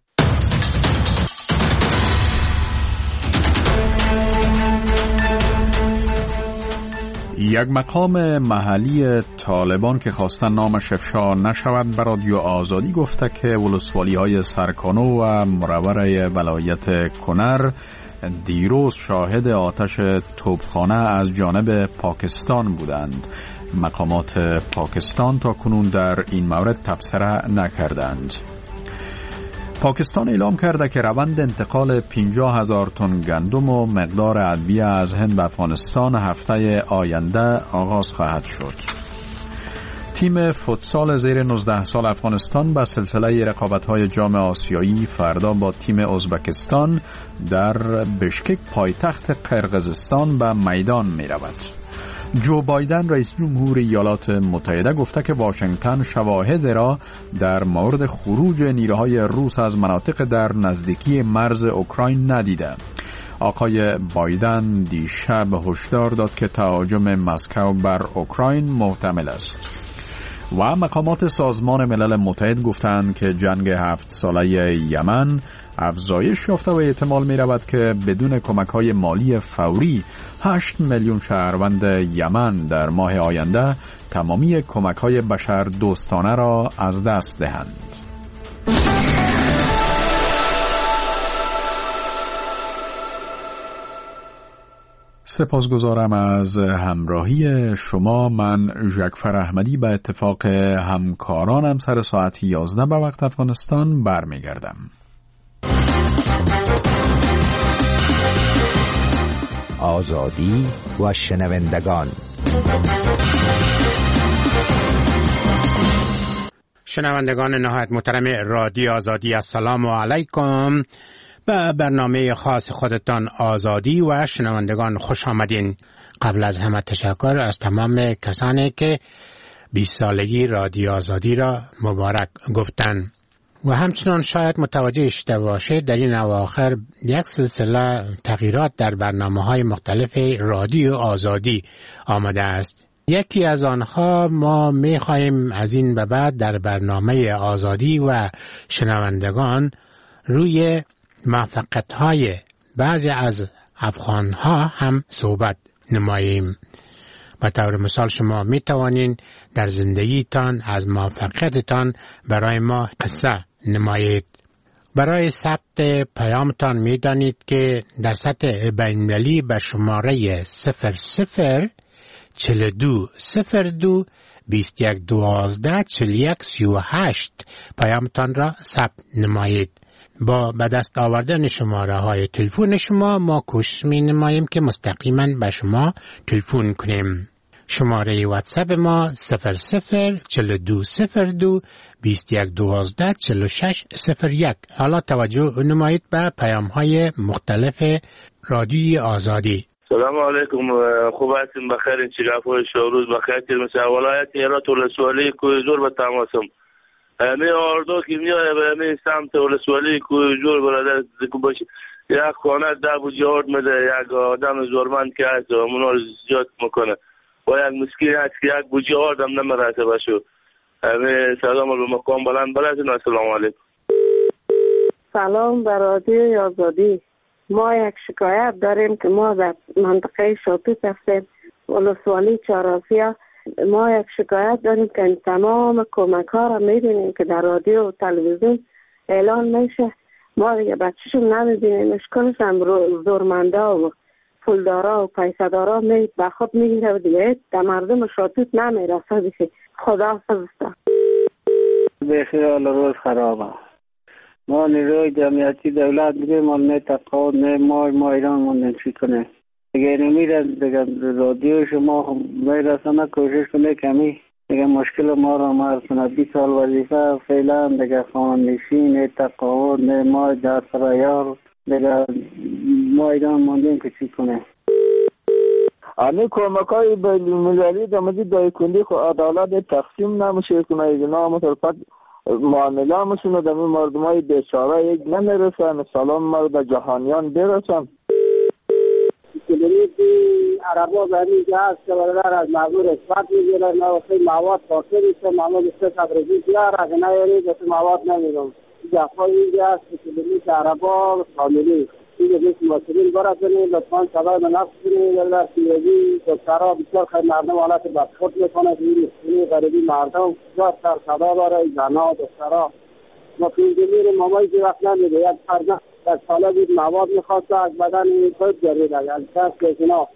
یک مقام محلی طالبان که خواستن نامش افشا نشود به رادیو آزادی گفته که ولسوالی‌های سرکانو و مرور ولایت کنر دیروز شاهد آتش توپخانه از جانب پاکستان بودند. مقامات پاکستان تا کنون در این مورد تبصره نکردند. پاکستان اعلام کرده که روند انتقال 50,000 تن گندم و مقدار ادویه از هند به افغانستان هفته آینده آغاز خواهد شد. تیم فوتسال زیر 19 سال افغانستان به سلسله رقابت‌های جام آسیایی فردا با تیم ازبکستان در بشکک پایتخت قرقیزستان به میدان می‌رود. جو بایدن رئیس جمهور ایالات متحده گفته که واشنگتن شواهد را در مورد خروج نیروهای روس از مناطق در نزدیکی مرز اوکراین ندیده. آقای بایدن دیشب هشدار داد که تهاجم مسکو بر اوکراین محتمل است. و مقامات سازمان ملل متحد گفتند که جنگ 7 ساله یمن افزایش یافته و احتمال می رود که بدون کمک‌های مالی فوری 8 میلیون شهروند یمن در ماه آینده تمامی کمک‌های بشر دوستانه را از دست دهند. سپاسگزارم از همراهی شما. من ژکفر احمدی به اتفاق همکارانم سر ساعت 11 به وقت افغانستان برمیگردم. آزادی و شنوندگان. شنوندگان نهایت محترم رادیو آزادی، السلام علیکم. به برنامه خاص خودتان آزادی و شنوندگان خوش آمدین. قبل از همه تشکر از تمام کسانی که 20 سالگی رادیو آزادی را مبارک گفتن. و همچنان شاید متوجه شده باشید در این اواخر یک سلسله تغییرات در برنامه‌های مختلف رادیو آزادی آمده است. یکی از آنها ما می‌خواهیم از این به بعد در برنامه آزادی و شنوندگان روی موفقیت‌های بعضی از افغان‌ها هم صحبت نماییم. به طور مثال شما می توانید در زندگیتان از موفقیتتان برای ما قصه نمایید. برای ثبت پیامتان می دانید که در سطح بین‌المللی به شماره 004202 2112 4138 پیامتان را ثبت نمایید. با به دست آوردن شماره های تلفن شما ما کوشش می نماییم که مستقیما به شما تلفن کنیم. شماره واتساپ ما 004202 2112 4601. حالا توجه نمایید به پیام های مختلف رادیوی آزادی. سلام علیکم، خوب هستیم؟ بخیر؟ این چگاه شوروز بخیر؟ مثل ولایت هرات ولسوالی کوهزور به تماسم. می آردو که میای به می سمت ولسوالی کوهزور برادر ذکر باشه، یک خانه ده بود یارد میده، یک آدم زورمند که هست اونا رو زیاد میکنه. و یک مسکین است که یک بوجی آردم نمیرسه بشو. سلام به مقام بلند برسین. السلام علیکم. سلام به رادیوی آزادی. ما یک شکایت داریم که ما در منطقه شاتوت هستیم، ولسوالی چهارآسیا. ما یک شکایت داریم که تمام کمک ها را میبینیم که در رادیو و تلویزیون اعلان میشه، ما دیگه بچه‌شون نمیبینیم. اشکالش هم زورمندا و پولدارا و پیسه‌دارا به خود میگیره و دیگه در مردم شاتوت نمیرسه. دیگه خدا حافظ. بخیر، روز خرابه. ما نیروی جمعیتی دولت دیگه ما نه تقاعد نه ما ایران موندن چی کنه دیگه. نمیره دیگه رادیو شما میرسانه کوشش کنه کمی دیگه مشکل ما را مرسانه. 20 سال وظیفه فعلا دیگه خانشی نه تقاعد نه ما در سرایار دیگه ما ایران موندن که چی کنه. آنی کمکای بین‌المللی در مورد دایکندی خو عدالت تقسیم نمیشه کنه. اینا متفق معامله میشونه در این مردمای بیچاره یک نمیرسه. مثلا ما به جهانیان برسن. کلیدی عربا برای جهاز که برادر از مزور اثبات میگیرن و خیلی مواد پاکه میشه. معمول سه تبریزی بیار اگه نیاری بس مواد نمیرم. جفای اینجا هست که کلیدی عربا کاملی اینجا بیش مسئولین برا کنید. لطفاً سبای به نفس کنید. در سیوزی دکترها بسیار خیلی مردم حالت بدخورد میکنه. این غریبی مردم بسیار سر صدا داره. زنها دکترها ما فیلدمیر مامایی که وقت نمیده. یک فرزن یک ساله بود مواد میخواست از بدن خود جرید اگر شخص کشنا.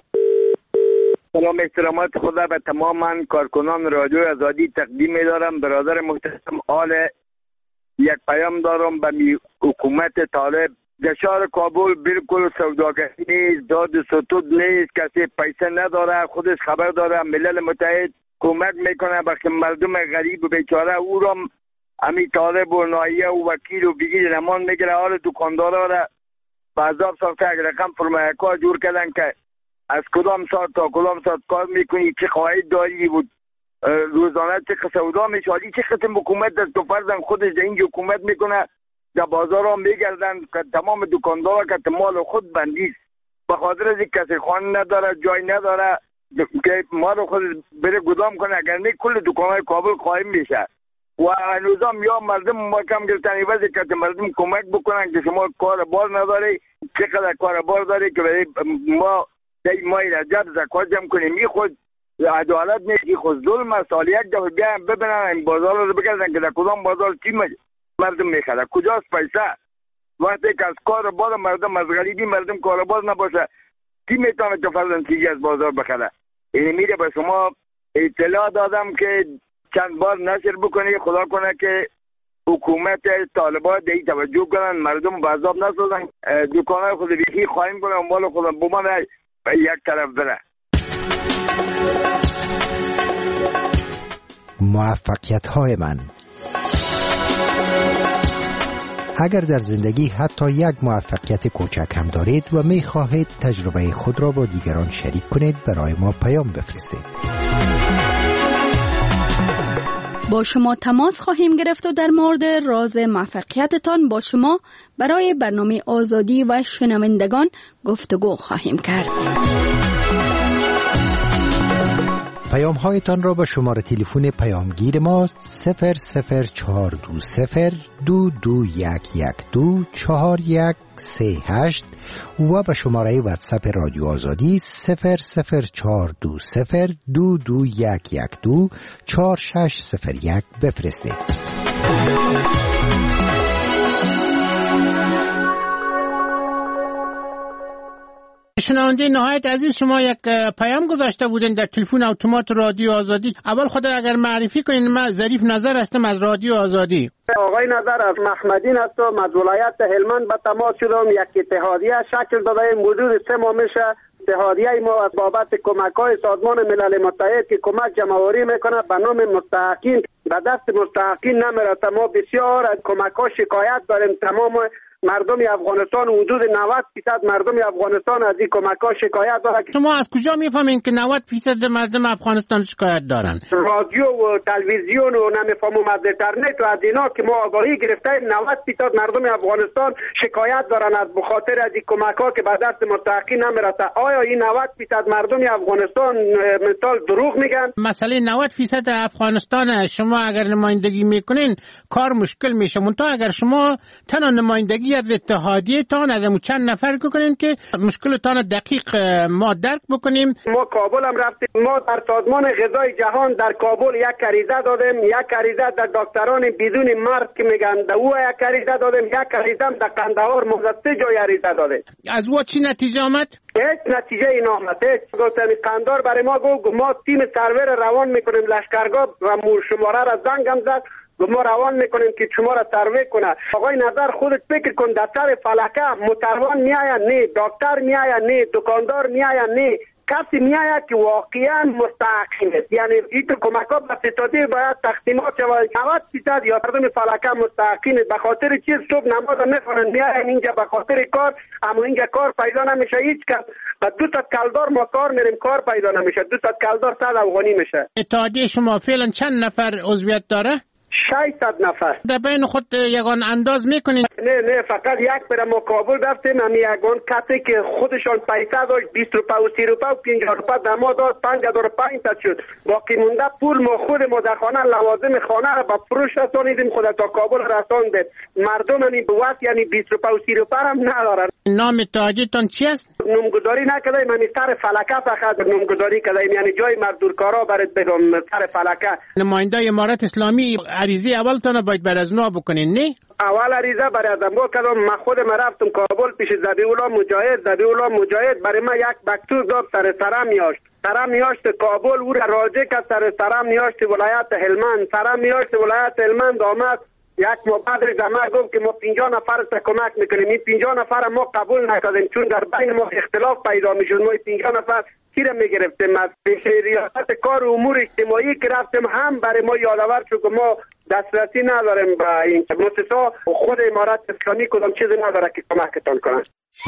سلام احترامات خدا به تمام کارکنان رادیو آزادی تقدیم می‌دارم. برادر محترم آل یک پیام دارم به حکومت طالب. دشار کابل بالکل سوداگری نیست، داد ستود نیست، کسی پیسه نداره، خودش خبر داره. ملل متحد کمک میکنه به مردم غریب و بیچاره. او را امی طالب و نایه و وکیل و بگیر نمان میگره. حال دکاندارا را به عذاب ساخته. یک رقم فرمایه کار جور کردن که از کدام ساعت تا کدام ساعت کار میکنی، چه خواهید داری بود روزانه چه سودا میشه. حالی چه قسم حکومت دست و فرزن خودش در اینجا حکومت میکنه. در بازار ها میگردن که تمام دکاندارا که مال خود بندیست. به خاطر از کسی خان نداره، جای نداره که مال خود بره گدام کنه. اگر نه کل دکانهای کابل قایم میشه. و هنوزم یا مردم محکم گرفتن واسه که مردم کمک بکنن که شما کار بار نداری، چقدر کار بار داری که ما دی مای رجب زکات جمع کنیم. می خود عدالت نیست، خود ظلم است. سال یک دفعه بیان ببینن این بازار رو بگردن که در کدام بازار چی مردم میخره، کجاست پیسه. وقتی که از کار بار مردم از غریبی مردم کار بار نباشه کی میتونه که فرضاً چیزی از بازار بخره. این میره به شما اطلاع دادم که چند بار نشر بکنی. خدا کنه که حکومت طالبان دیگه توجه کنن، مردم به عذاب نسازن، دکانای خود بیخی خواهیم کنن، مال خود بمانه یک طرف بره. موفقیت های من. اگر در زندگی حتی یک موفقیت کوچک هم دارید و می خواهید تجربه خود را با دیگران شریک کنید، برای ما پیام بفرستید. با شما تماس خواهیم گرفت و در مورد راز موفقیتتان با شما برای برنامه آزادی و شنوندگان گفتگو خواهیم کرد. پیام هایتان را با شماره تلفن پیامگیر ما 00420222112 4138 و به شماره واتساپ رادیو آزادی 004202221124601 بفرستید. شنونده نهایت عزیز، شما یک پیام گذاشته بودین در تلفن اتومات رادیو آزادی. اول خود اگر معرفی کنین. من ظریف نظر هستم از رادیو آزادی. آقای نظر از محمدین هستم از ولایت هلمند. به تماس شدم. یک اتحادیه شکل داده حدود 3 ماه میشه. اتحادیه ما از بابت کمک‌های سازمان ملل متحد که کمک جمع‌آوری میکنه به نام مستحقین به دست مستحقین نمیرسه. ما بسیار از کمک‌ها شکایت داریم. تمام مردم افغانستان حدود 90% مردم افغانستان از این کمک‌ها شکایت دارن. شما از کجا میفهمین که 90% مردم افغانستان شکایت دارن؟ رادیو و تلویزیون و نمیفهمم از اینترنت و از اینا که ما آگاهی گرفتیم 90% مردم افغانستان شکایت دارن از بخاطر از این کمک‌ها که به دست مستحقی نمیرسه. آیا این 90% مردم افغانستان مثال دروغ میگن؟ مسئله 90% افغانستان شما اگر نمایندگی میکنین کار مشکل میشه. منتها اگر شما تنها نمایندگی از اتحادیه تان از چند نفر کنین که مشکلتان دقیق ما درک بکنیم. ما کابل هم رفتیم، ما در سازمان غذای جهان در کابل یک عریضه دادیم، یک عریضه در دکتران بدون مرگ که میگن در او یک عریضه دادیم، یک عریضه هم در قندهار مغزه جای عریضه دادیم. از او چی نتیجه آمد؟ هیچ نتیجه این آمد. گفتن قندهار برای ما گفت ما تیم سرور روان میکنیم لشکرگاه و شماره را زنگم زد ما روان میکنیم که شما را سروی کنه. آقای نظر خودت فکر کن در سر فلکه متروان میآید نه، دکتر میآید نه، دکاندار میآید نه، کسی میآید که واقعا مستحقین است. یعنی این کمک‌ها به ستادی باید تقسیمات شود. 90% یا مردم فلکه مستحقین است. به خاطر چیز صبح نماز میخوانند میآیند اینجا به خاطر کار، اما اینجا کار پیدا نمیشه هیچ کس. و 2 تا کلدار ما کار میریم کار پیدا نمیشه. 2 تا کلدار 100 افغانی میشه. اتحادیه شما فعلا چند نفر عضویت داره؟ 600 نفر. در بین خود یگان انداز میکنین؟ نه فقط یک بر ما کابل رفتیم هم یگان کسی که خودشان پیسه داشت 20 روپه و 30 روپه و 50 روپه در ما داد 5005 تا شد. باقی مونده پول ما خود ما در خانه لوازم خانه را با فروش رسانیدیم خود تا کابل رساندیم. مردم همین بوات یعنی 20 روپه و 30 روپه هم ندارن. نام اتحادیه‌تان چی است؟ نامگذاری نکردیم، من سر فلکه فقط نامگذاری کردیم، یعنی جای مزدورکارا برات بگم سر فلکه. نماینده امارت اسلامی عریضه اولتون باید بر از نو بکنین نه؟ اول عریضه برای از ما کردم. من خودم رفتم کابل پیش ذبیح‌الله مجاهد برای ما یک مکتوب داد سرم میاشت کابل او را راجع که سرم میاشت ولایت هلمند آمد. یک مبادر زمان گفت که ما 50 نفر تا کمک میکنیم. این 50 نفر ما قبول نکردیم چون در بین ما اختلاف پیدا میشد. ما 50 نفر چیره میگرفتیم از پیش ریاست کار امور اجتماعی که رفتیم هم برای ما یادآور شد که ما دسترسی نداریم به این مؤسسه. خود امارت اسلامی کدام چیزی نداره که کمکتان کنه.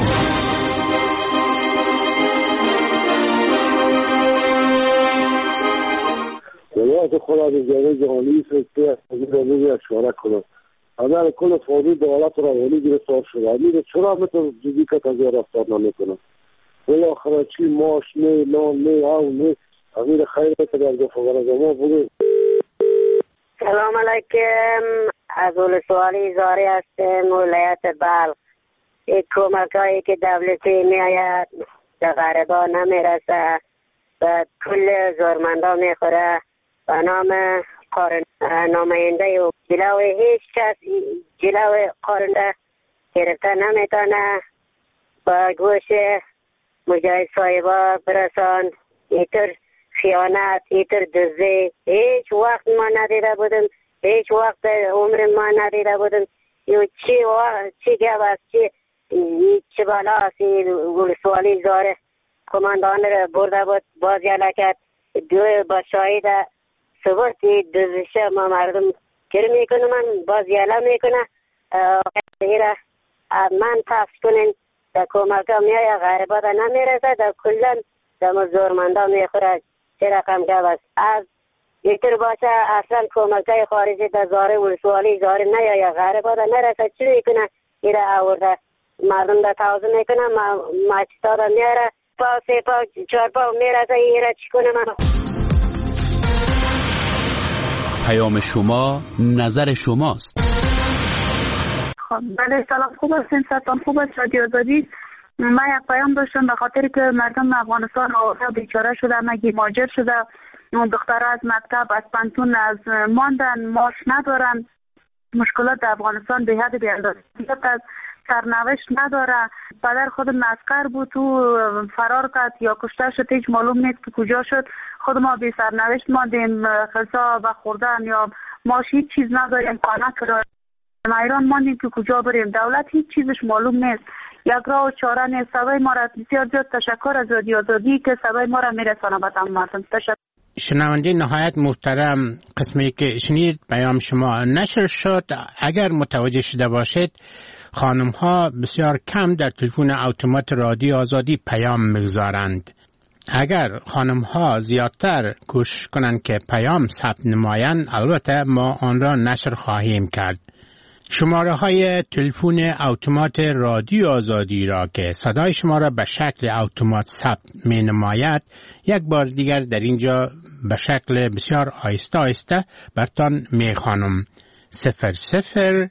ولایت خود از جامعه جهانی فرسته از این اشاره کنم. اگر کل فوری دولت را ولی گرفتار شده امیره چرا مثل جدی که تازه رفتار نمیکنه؟ ولی آخرا چی ماش نه نان نه او نه امیر خیلی که در گفت ما بوده. سلام علیکم، از ولسوالی زاری هستم ولایت بلخ. این کمکایی که دولتی میآید به غریبان نمیرسه و کل زورمندا میخوره. به نام نماینده و جلوی هیچ کس جلوی قارنده گرفته نمیتونه. با گوش مجاهد صاحبا برسان اینطور خیانت اینطور دزدی هیچ وقت ما ندیده بودم، هیچ وقت عمر ما ندیده بودم. چی گفت است چه بالا است ولسوالی زاره کماندان را برده بود باز یلکت دو با شاهد ثبوت دزدشه ما مردم گیر میکنه. من باز یلا میکنه غیره من تفت کنین در کمک ها میای غریبا در نمیرسه در کلن در مزدورمندا میخوره. چه رقم گفت است از یکتر باشه اصلا کمک های خارجی در زاره ولسوالی زاره نیای غریبا در نرسه. چی میکنه ایره آورده مردم در تازه میکنه ماچتا در میاره پاو سه پاو 4 پاو میرسه ایره چی کنه من. پیام شما نظر شماست. بله سلام، خوب هستین؟ ستان خوب است رادیو آزادی. من یک پیام داشتم به خاطر که مردم افغانستان بیچاره شده، مگی مهاجر شده، اون دخترها از مکتب از پانتون از ماندن، معاش ندارن. مشکلات در افغانستان به حد بی‌اندازه است. سرنوشت نداره. پدر خود مسکر بود تو فرار کرد یا کشته شد، هیچ معلوم نیست که کجا شد. خود ما بی سرنوشت ماندیم، غذا و خوردن یا ماش هیچ چیز نداریم، خانه کرایه ایران ماندیم که کجا بریم. دولت هیچ چیزش معلوم نیست، یک راه و چاره نیست. صدای ما را بسیار زیاد تشکر از رادیو آزادی که صدای ما را میرسانه به تمام مردم. تشکر. شنونده نهایت محترم، قسمی که شنید پیام شما نشر شد. اگر متوجه شده باشید خانم ها بسیار کم در تلفن اتومات رادیو آزادی پیام میگذارند. اگر خانم ها زیادتر کوشش کنند که پیام ثبت نمایند، البته ما آن را نشر خواهیم کرد. شماره های تلفن اتومات رادیو آزادی را که صدای شما را به شکل اتومات ثبت می نماید، یک بار دیگر در اینجا به شکل بسیار آهسته برتان می خوانم. 00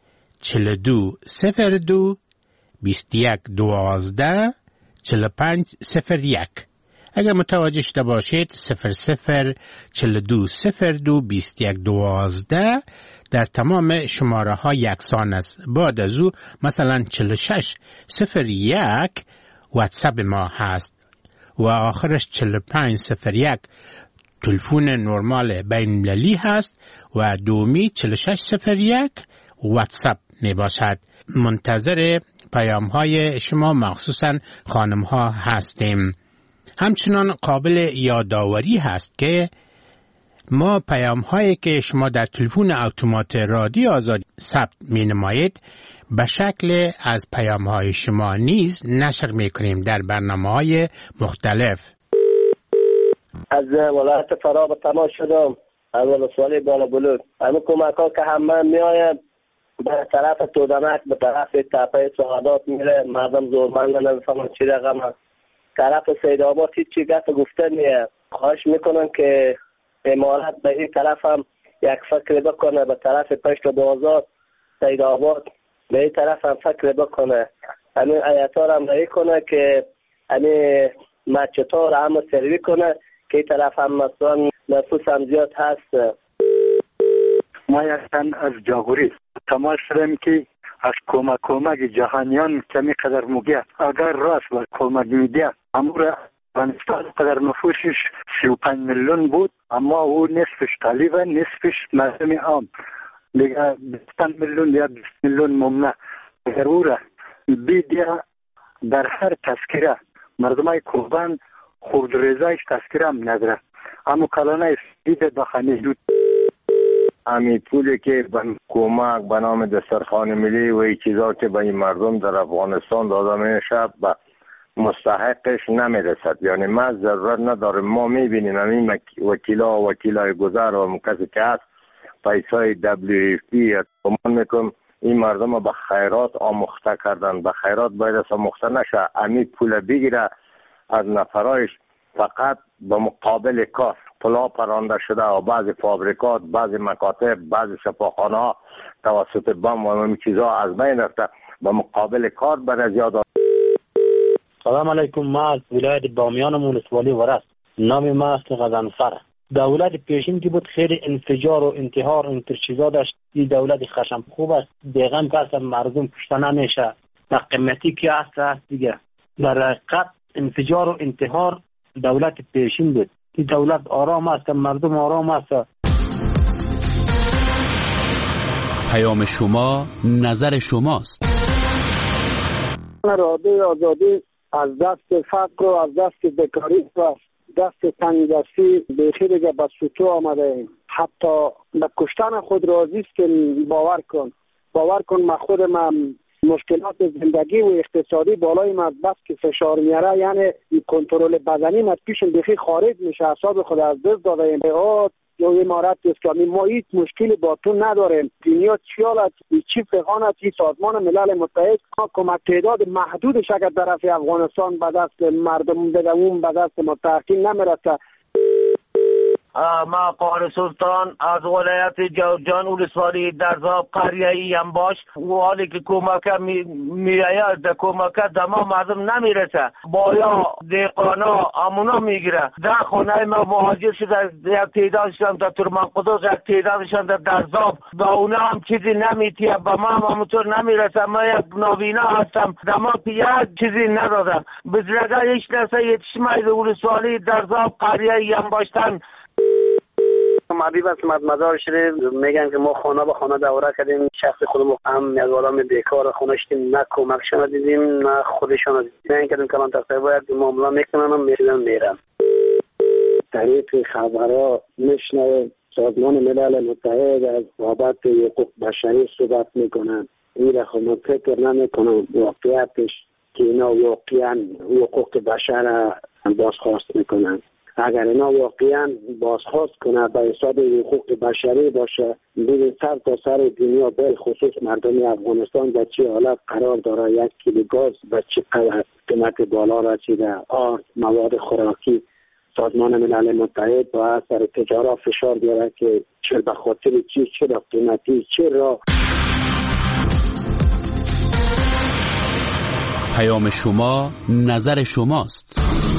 42 02 21 12 45 01. اگر متوجه شده باشید 00 42 02 21 12 در تمام شماره ها یکسان است. بعد از او مثلا 46 01 واتساپ ما هست و آخرش 45 01 تلفن نرمال بین المللی هست و دومی 46 01 واتساپ می باشد. منتظر پیام های شما مخصوصا خانم ها هستیم. همچنان قابل یادآوری هست که ما پیام هایی که شما در تلفن اتومات رادیو آزادی ثبت می نمایید به شکل از پیام های شما نیز نشر می کنیم در برنامه های مختلف. از ولایت فرا تماس شدم، از ولسوالی بالا بلود. همه کمک ها که همه می آید به طرف تودنک، به طرف تپه سعادات میره، مردم زورمنده نمیفهمن چی رقم هست. طرف سیدآباد هیچی گفت گفته نیه. خواهش میکنن که امارت به این طرف هم یک فکر بکنه، به طرف پشت بازار سیدآباد به این طرف هم فکر بکنه. همین آیت‌ها را هم رایی کنه که همین مسجدها را هم سروی کنه که این طرف هم مثلا نفوس هم زیاد هست. ما یکتن از جاغوری تماس شدیم که از کمک جهانیان کمی قدر مگه اگر راست و کمک میده امور افغانستان قدر نفوسش 35 میلیون بود، اما او نصفش طالبه، نصفش مردم عام دیگه 20 میلیون یا 20 میلیون ممنه. اگر او را بیدیه در هر تذکره مردمای کوبان خود رضایش تذکره هم نداره، اما کلانه دیده بخانه دود امی پولی که کمک به نام دسترخوان ملی و این چیزا که به این مردم در افغانستان داده میشه به مستحقش نمیرسد. یعنی ما ضرورت نداریم. ما میبینیم همین وکیلای گذر و کسی که هست پیسای WFP کمان میکنم این مردم به خیرات آموخته کردن. به خیرات باید از آموخته نشه. امی پول بگیره از نفرایش فقط به مقابل کار پلا پرانده شده و بعضی فابریکات، بعضی مکاتب، بعضی شفاخانه ها توسط بم و این چیزها از بین رفته به مقابل کار بر زیاد. سلام علیکم. ما از ولایت بامیان ولسوالی ورس. نام ما است غضنفر. دولت پیشین که بود خیلی انفجار و انتحار و این چیزا داشت. این دولت خشم خوب است، بیغم که مردم کشته نمیشه. در قیمتی که هست دیگه در حقیقت انفجار و انتحار دولت پیشین بود. این دولت آرام است، مردم آرام است. پیام شما نظر شماست. رادیو آزادی از دست فقر و از دست بیکاری و دست تنگدستی بیخی دیگه به سطوح آمده. حتی به کشتن خود راضی است که باور کن من خودم مشکلات زندگی و اقتصادی بالای من بس که فشار میاره، یعنی کنترل بدنی من پیشم بخی خارج میشه، اعصاب خود از دست داده یا امارت اسلامی. ما هیچ مشکلی با تو نداریم. دنیا چیالت چی فقانت این سازمان ملل متحد کمک تعداد محدودش اگر طرف افغانستان به دست مردم بدمون به دست متحقین نمیرسه. ما قهر سلطان از ولایت جوزجان ولسوالی درزاب قریه‌ای هم باش و حالی که کمک میآید در کمک دما مردم نمیرسه. بایا دیقانا امونا میگیره. در خانه ما مهاجر شده، یک تعدادشان در ترمان قدس، یک تعدادشان در درزاب. با اونا هم چیزی نمیتیه، با ما هم همونطور نمیرسه. ما یک نابینا هستم، دما که یک چیزی ندادم. بزرگه هیچ نسه یتشمه ولسوالی درزاب قریه‌ای هم باشتن. معبیب است مزار شریف میگن که ما خانه به خانه دوره کردیم، شخص خودمون هم از آدم بیکار خونه شدیم، نه کمکشان دیدیم نه خودشان دیدیم. نه کردیم کلان تقصیر باید معامله میکنن و میرن. طریق خبرها میشنوه سازمان ملل متحد از بابت حقوق بشری صحبت میکنن. این خود من فکر نمی کنم واقعیتش که اینا واقعا حقوق بشر بازخواست میکنن. اگر اینا واقعا بازخواست کنه به حساب حقوق بشری باشه، ببین سر تا سر دنیا به خصوص مردم افغانستان به چه حالت قرار داره، 1 کیلو گاز به چه قیمت بالا رسیده، مواد خوراکی. سازمان ملل متحد با اثر تجارت فشار بیاره که چه به خاطر چی، چه قیمتی، چه را. پیام شما، نظر شماست.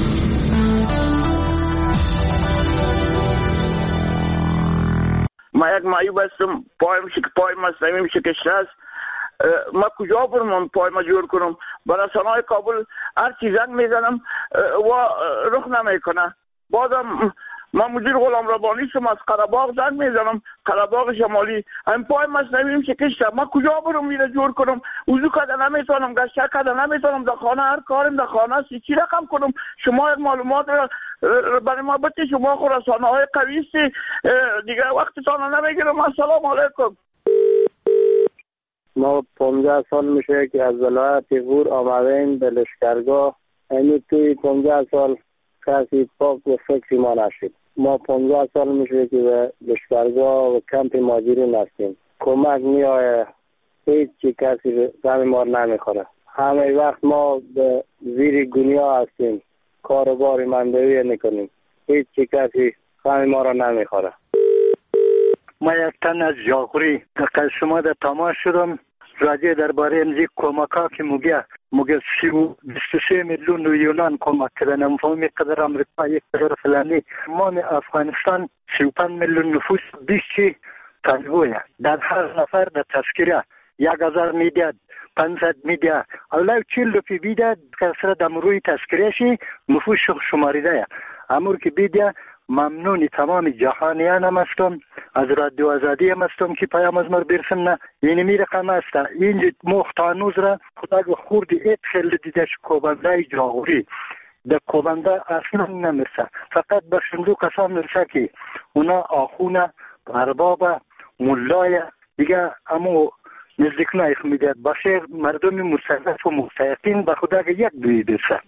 ما یک معیوب هستم، پای مصنوعی شکسته است. ما کجا برم پای ما جور کنم؟ به رسانه‌های کابل هر چی زنگ میزنم و رخ نمیکنه. بازم من مدیر غلام ربانی شما از قره‌باغ زنگ میزنم، قره‌باغ شمالی، این پای مصنوعیم شکسته. ما کجا برم میره جور کنم؟ وضو کده نمیتونم، گشت کده نمیتونم، در خانه هر کارم در خانه است. چی رقم کنم؟ شما یک معلومات برای ما بده. شما خود رسانه‌های قوی است، دیگه وقتتان نمیگیرم. السلام علیکم. ما 15 سال میشه که از ولایت غور آمدیم به لشکرگاه. یعنی توی 15 سال کسی پاک و فکری ما نشد. ما 15 سال میشه که به لشکرگاه و کمپ مهاجرین هستیم. کمک میآید، هیچ چی کسی غم ما نمیخوره. همه وقت ما به زیر گنیا هستیم، کاروبار مندوی نکنیم، هیچ چی کسی غم ما را نمیخوره. ما یک تن از جاغوری که شما در تماس شدم راجع درباره امزی کمک‌ها که میگه 23 میلیون یونان کمک کردن. نمی‌فهمم قدر امریکا، یک قدر فلانی. ما افغانستان 35 میلیون نفوس 20 تنبویه. در هر نفر در تذکره 1000 میده، 500 میده. اولا 40 روپی بیده کسر دم روی تذکرهشی نفوس شماریده. امور که بیده ممنون تمام جهانیان هم هستم، از رادیو آزادی هم هستم که پیام از مر برسم. نه یعنی می رقم هسته اینجا مختانوز را خدا خوردی ایت خیلی دیدش کوبنده جاغوری در کوبنده اصلا نمیرسه، فقط به شندو کسان میرسه که اونا آخونه ارباب ملای دیگه امو نزدیک نایخ میده. باشه مردم مستضعف و مستحقین به خدا یک دوی برسه.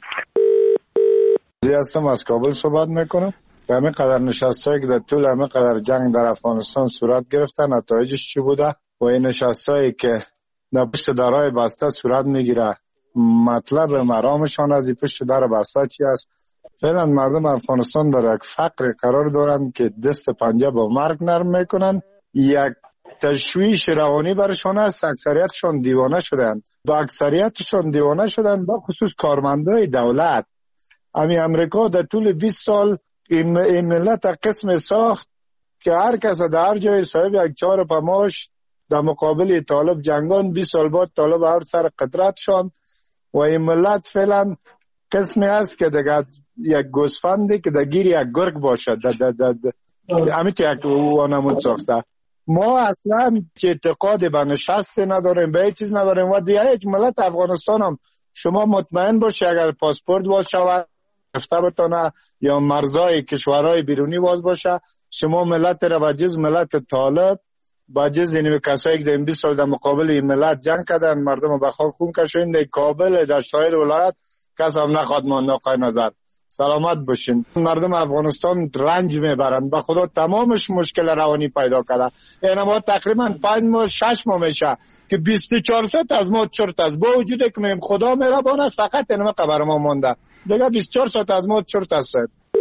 هستم از کابل صحبت میکنم. همه قدر نشستایی که در طول همه قدر جنگ در افغانستان صورت گرفتن، نتایجش چی بوده و این نشستایی که در پشت درهای بسته صورت میگیره، مطلب مرامشان از این پشت در بسته چی است؟ فعلا مردم افغانستان در یک فقر قرار دارند که دست پنجه با مرگ نرم میکنن. یک تشویش روانی برشان است. اکثریتشان دیوانه شدند، با اکثریتشان دیوانه شدند، با خصوص کارمندای دولت. امی امریکا در طول 20 سال این ملت قسم ساخت که هر کس در هر جای صاحب یک 4 پماش در مقابل طالب جنگان. 20 سال بعد طالب هر سر قدرت شان و این ملت فعلا قسمی است که دیگه یک گوسفندی که در گیر یک گرگ باشد همیت یک وانمود ساخته. ما اصلا که اعتقاد به نشست نداریم، به هیچ چیز نداریم و دیگه یک ملت افغانستان هم شما مطمئن باشه اگر پاسپورت باز شود گرفته بتانه یا مرزای کشورهای بیرونی باز باشه، شما ملت را به جز ملت طالب، با جز این کسایی که در 20 سال در مقابل این ملت جنگ کردن، مردم به خاک خون کشیدن، در کابل در سایر ولایت کس هم نخواد مانده. آقای نظر سلامت باشین. مردم افغانستان رنج میبرن، به خدا تمامش مشکل روانی پیدا کرده. یعنی ما تقریبا 5 ماه 6 ماه میشه که 24 ساعت از ما چرت است، با وجودی که میم خدا مهربان است، فقط اینما خبر ما مونده دیگه 24 ساعت از ما چرت است.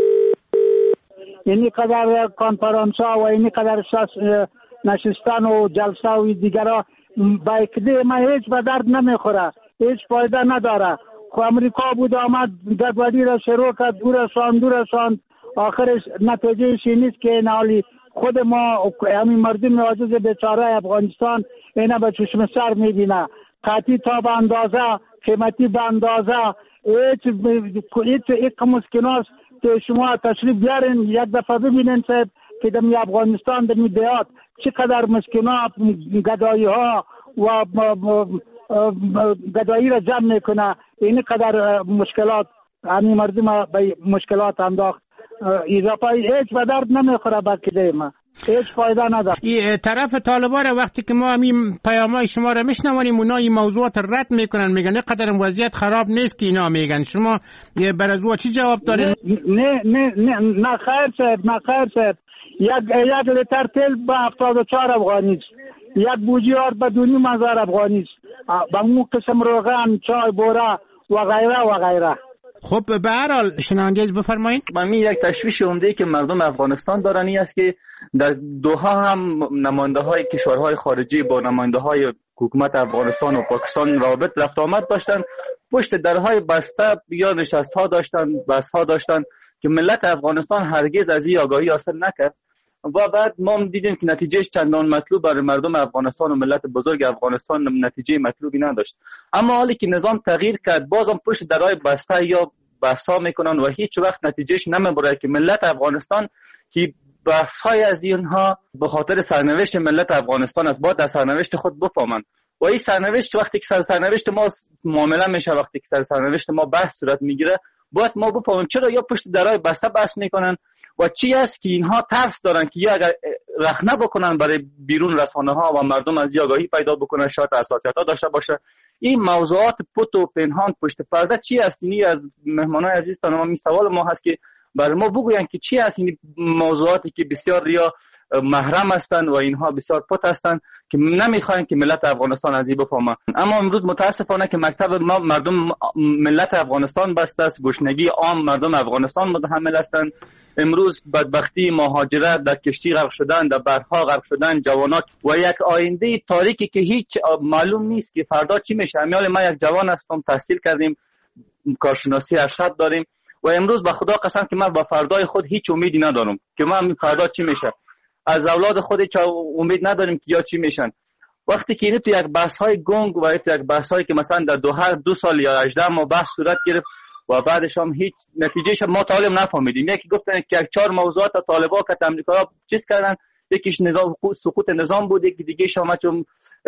اینی قدر کنفرانس ها و اینی قدر نشستن و جلسه و دیگرها با اکده ما هیچ به درد نمیخوره، هیچ فایده نداره. خو امریکا بود آمد گدوادی را شروع کرد، دورشان آخرش نتیجهش نیست که نالی خود ما همین مردم عاجز بیچاره افغانستان اینا به چشم سر میبینه. قطعی تا به اندازه، قیمتی به اندازه، هیچ مسکناست که شما تشریف بیارین یک دفعه ببینین صاحب که دمی افغانستان دمی بیاد چقدر مسکنات گدایی ها و گدایی را جمع میکنه. این قدر مشکلات همین مردم به مشکلات انداخت اضافه هیچ به درد نمیخوره به کده ما، هیچ فایده نداره. این طرف طالبان وقتی که ما همین پیامای شما را میشنویم اونا این موضوعات رد میکنن، میگن اینقدر وضعیت خراب نیست که اینا میگن. شما بر از چی جواب دارین؟ نه خیر صاحب، یک لیتر تیل به 74 افغانی است، یک بوجی آرد به 2,500 افغانی است، به اون قسم روغن، چای، بوره و غیره و غیره. خب به هر حال شنونده بفرمایید. من یک تشویش عمده که مردم افغانستان دارن این است که در دوحه هم نماینده های کشورهای خارجی با نماینده های حکومت افغانستان و پاکستان رابط رفت آمد داشتن، پشت درهای بسته یا نشست ها داشتن، بحث ها داشتن که ملت افغانستان هرگز از این آگاهی حاصل نکرد و بعد ما دیدیم که نتیجهش چندان مطلوب برای مردم افغانستان و ملت بزرگ افغانستان نتیجه مطلوبی نداشت. اما حالی که نظام تغییر کرد بازم پشت درهای بسته یا بحثا میکنن و هیچ وقت نتیجهش نمیبره که ملت افغانستان که بحث‌های از اینها به خاطر سرنوشت ملت افغانستان است باید در سرنوشت خود بفهمن و این سرنوشت وقتی که سرنوشت ما معامله میشه، وقتی که سرنوشت ما بحث صورت میگیره باید ما بفهمیم چرا یا پشت درهای بسته بحث میکنن و چی است که اینها ترس دارن که یا اگر رخنه بکنن برای بیرون رسانه ها و مردم از آگاهی پیدا بکنن شاید حساسیت ها داشته باشه. این موضوعات پت و پنهان پشت پرده چی است؟ اینی از مهمانای عزیز تا ما سوال ما هست که برای ما بگوین که چی است این موضوعاتی که بسیار ریا محرم هستند و اینها بسیار پت هستند که نمیخواین که ملت افغانستان از این بفهمه. اما امروز متاسفانه که مکتب ما مردم ملت افغانستان بسته است، گشنگی عام مردم افغانستان متحمل هستند. امروز بدبختی، مهاجرت، در کشتی غرق شدن، در برها غرق شدن جوانات و یک آینده تاریکی که هیچ معلوم نیست که فردا چی میشه. امیال ما یک جوان هستم، تحصیل کردیم، کارشناسی ارشد داریم و امروز به خدا قسم که من با فردای خود هیچ امیدی ندارم که من فردا چی میشه. از اولاد خود هیچ امید نداریم که یا چی میشن. وقتی که اینو تو یک بحث‌های گنگ و یک بحث‌هایی که مثلا در 2 سال یا 18 ماه بحث صورت گرفت و بعدش هم هیچ نتیجهش ما طالب نفهمیدیم. یکی گفتن که 4 موضوعات طالبا که امریکا چیز کردن، یکیش نظام سقوط نظام بود، یکی دیگه شما چون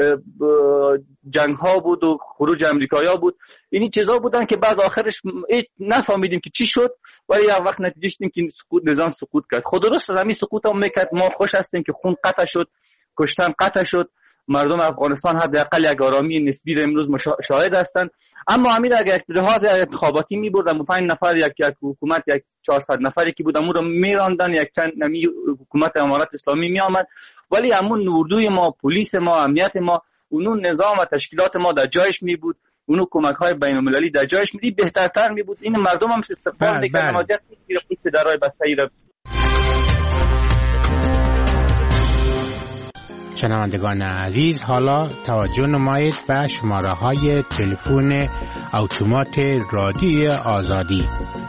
جنگ ها بود و خروج امریکایی‌ها بود. اینی چیزا بودن که بعد آخرش نفهمیدیم که چی شد ولی یک وقت نتیجهش این که نظام سقوط کرد. خود درست همین سقوط هم میکرد. ما خوش هستیم که خون قطع شد، کشتن قطع شد، مردم افغانستان حداقل یک آرامی نسبی را امروز شاهد هستند. اما همین اگر یک لحاظ انتخاباتی می‌بردن 5 نفر یک حکومت یک 400 نفری که بود امور رو میراندن، یک چند نمی حکومت امارت اسلامی میآمد ولی همون اردوی ما، پلیس ما، امنیت ما، اون نظام و تشکیلات ما در جایش می بود، اون کمک‌های بین‌المللی در جایش می بود، بهترتر می بود. این مردم هم استفاده می‌کردن حاجت نیست که درای بسته‌ای را. شنوندگان عزیز، حالا توجه نمایید به شماره‌های تلفن اتومات رادیو آزادی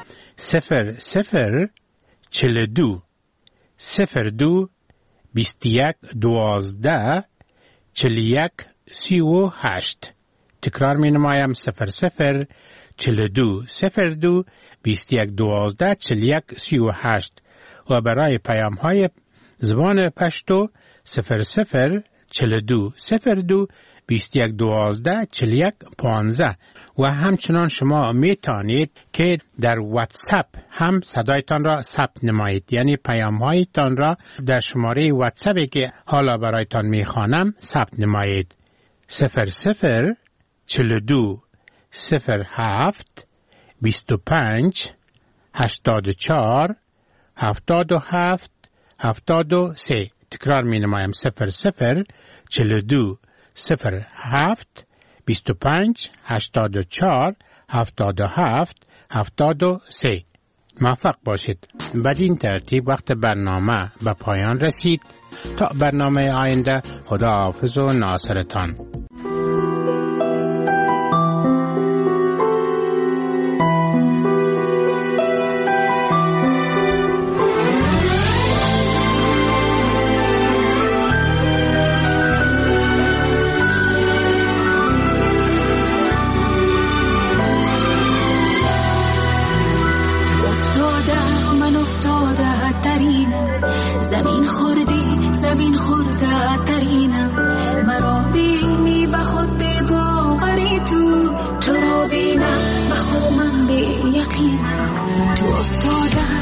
00 42 02 21 12 41 38. تکرار می نمایم 00 42 02 21 12 41 38 و برای پیام های زبان پشتو 00 42 02 21 12 41 15 و همچنان شما می توانید که در واتساپ هم صدایتان را ثبت نمایید، یعنی پیام هایتان را در شماره واتساپی که حالا برایتان می خوانم ثبت نمایید 00 42 07 25 84 77 73. تکرار می نمایم 00 42 07 25 84 77 73. موفق باشید. بدین ترتیب وقت برنامه به پایان رسید. تا برنامه آینده، خداحافظ و ناصرتان. زمین خورده ترینم، مرا بینی به خود به باوری تو را بینم به خود من به یقینم. تو افتاده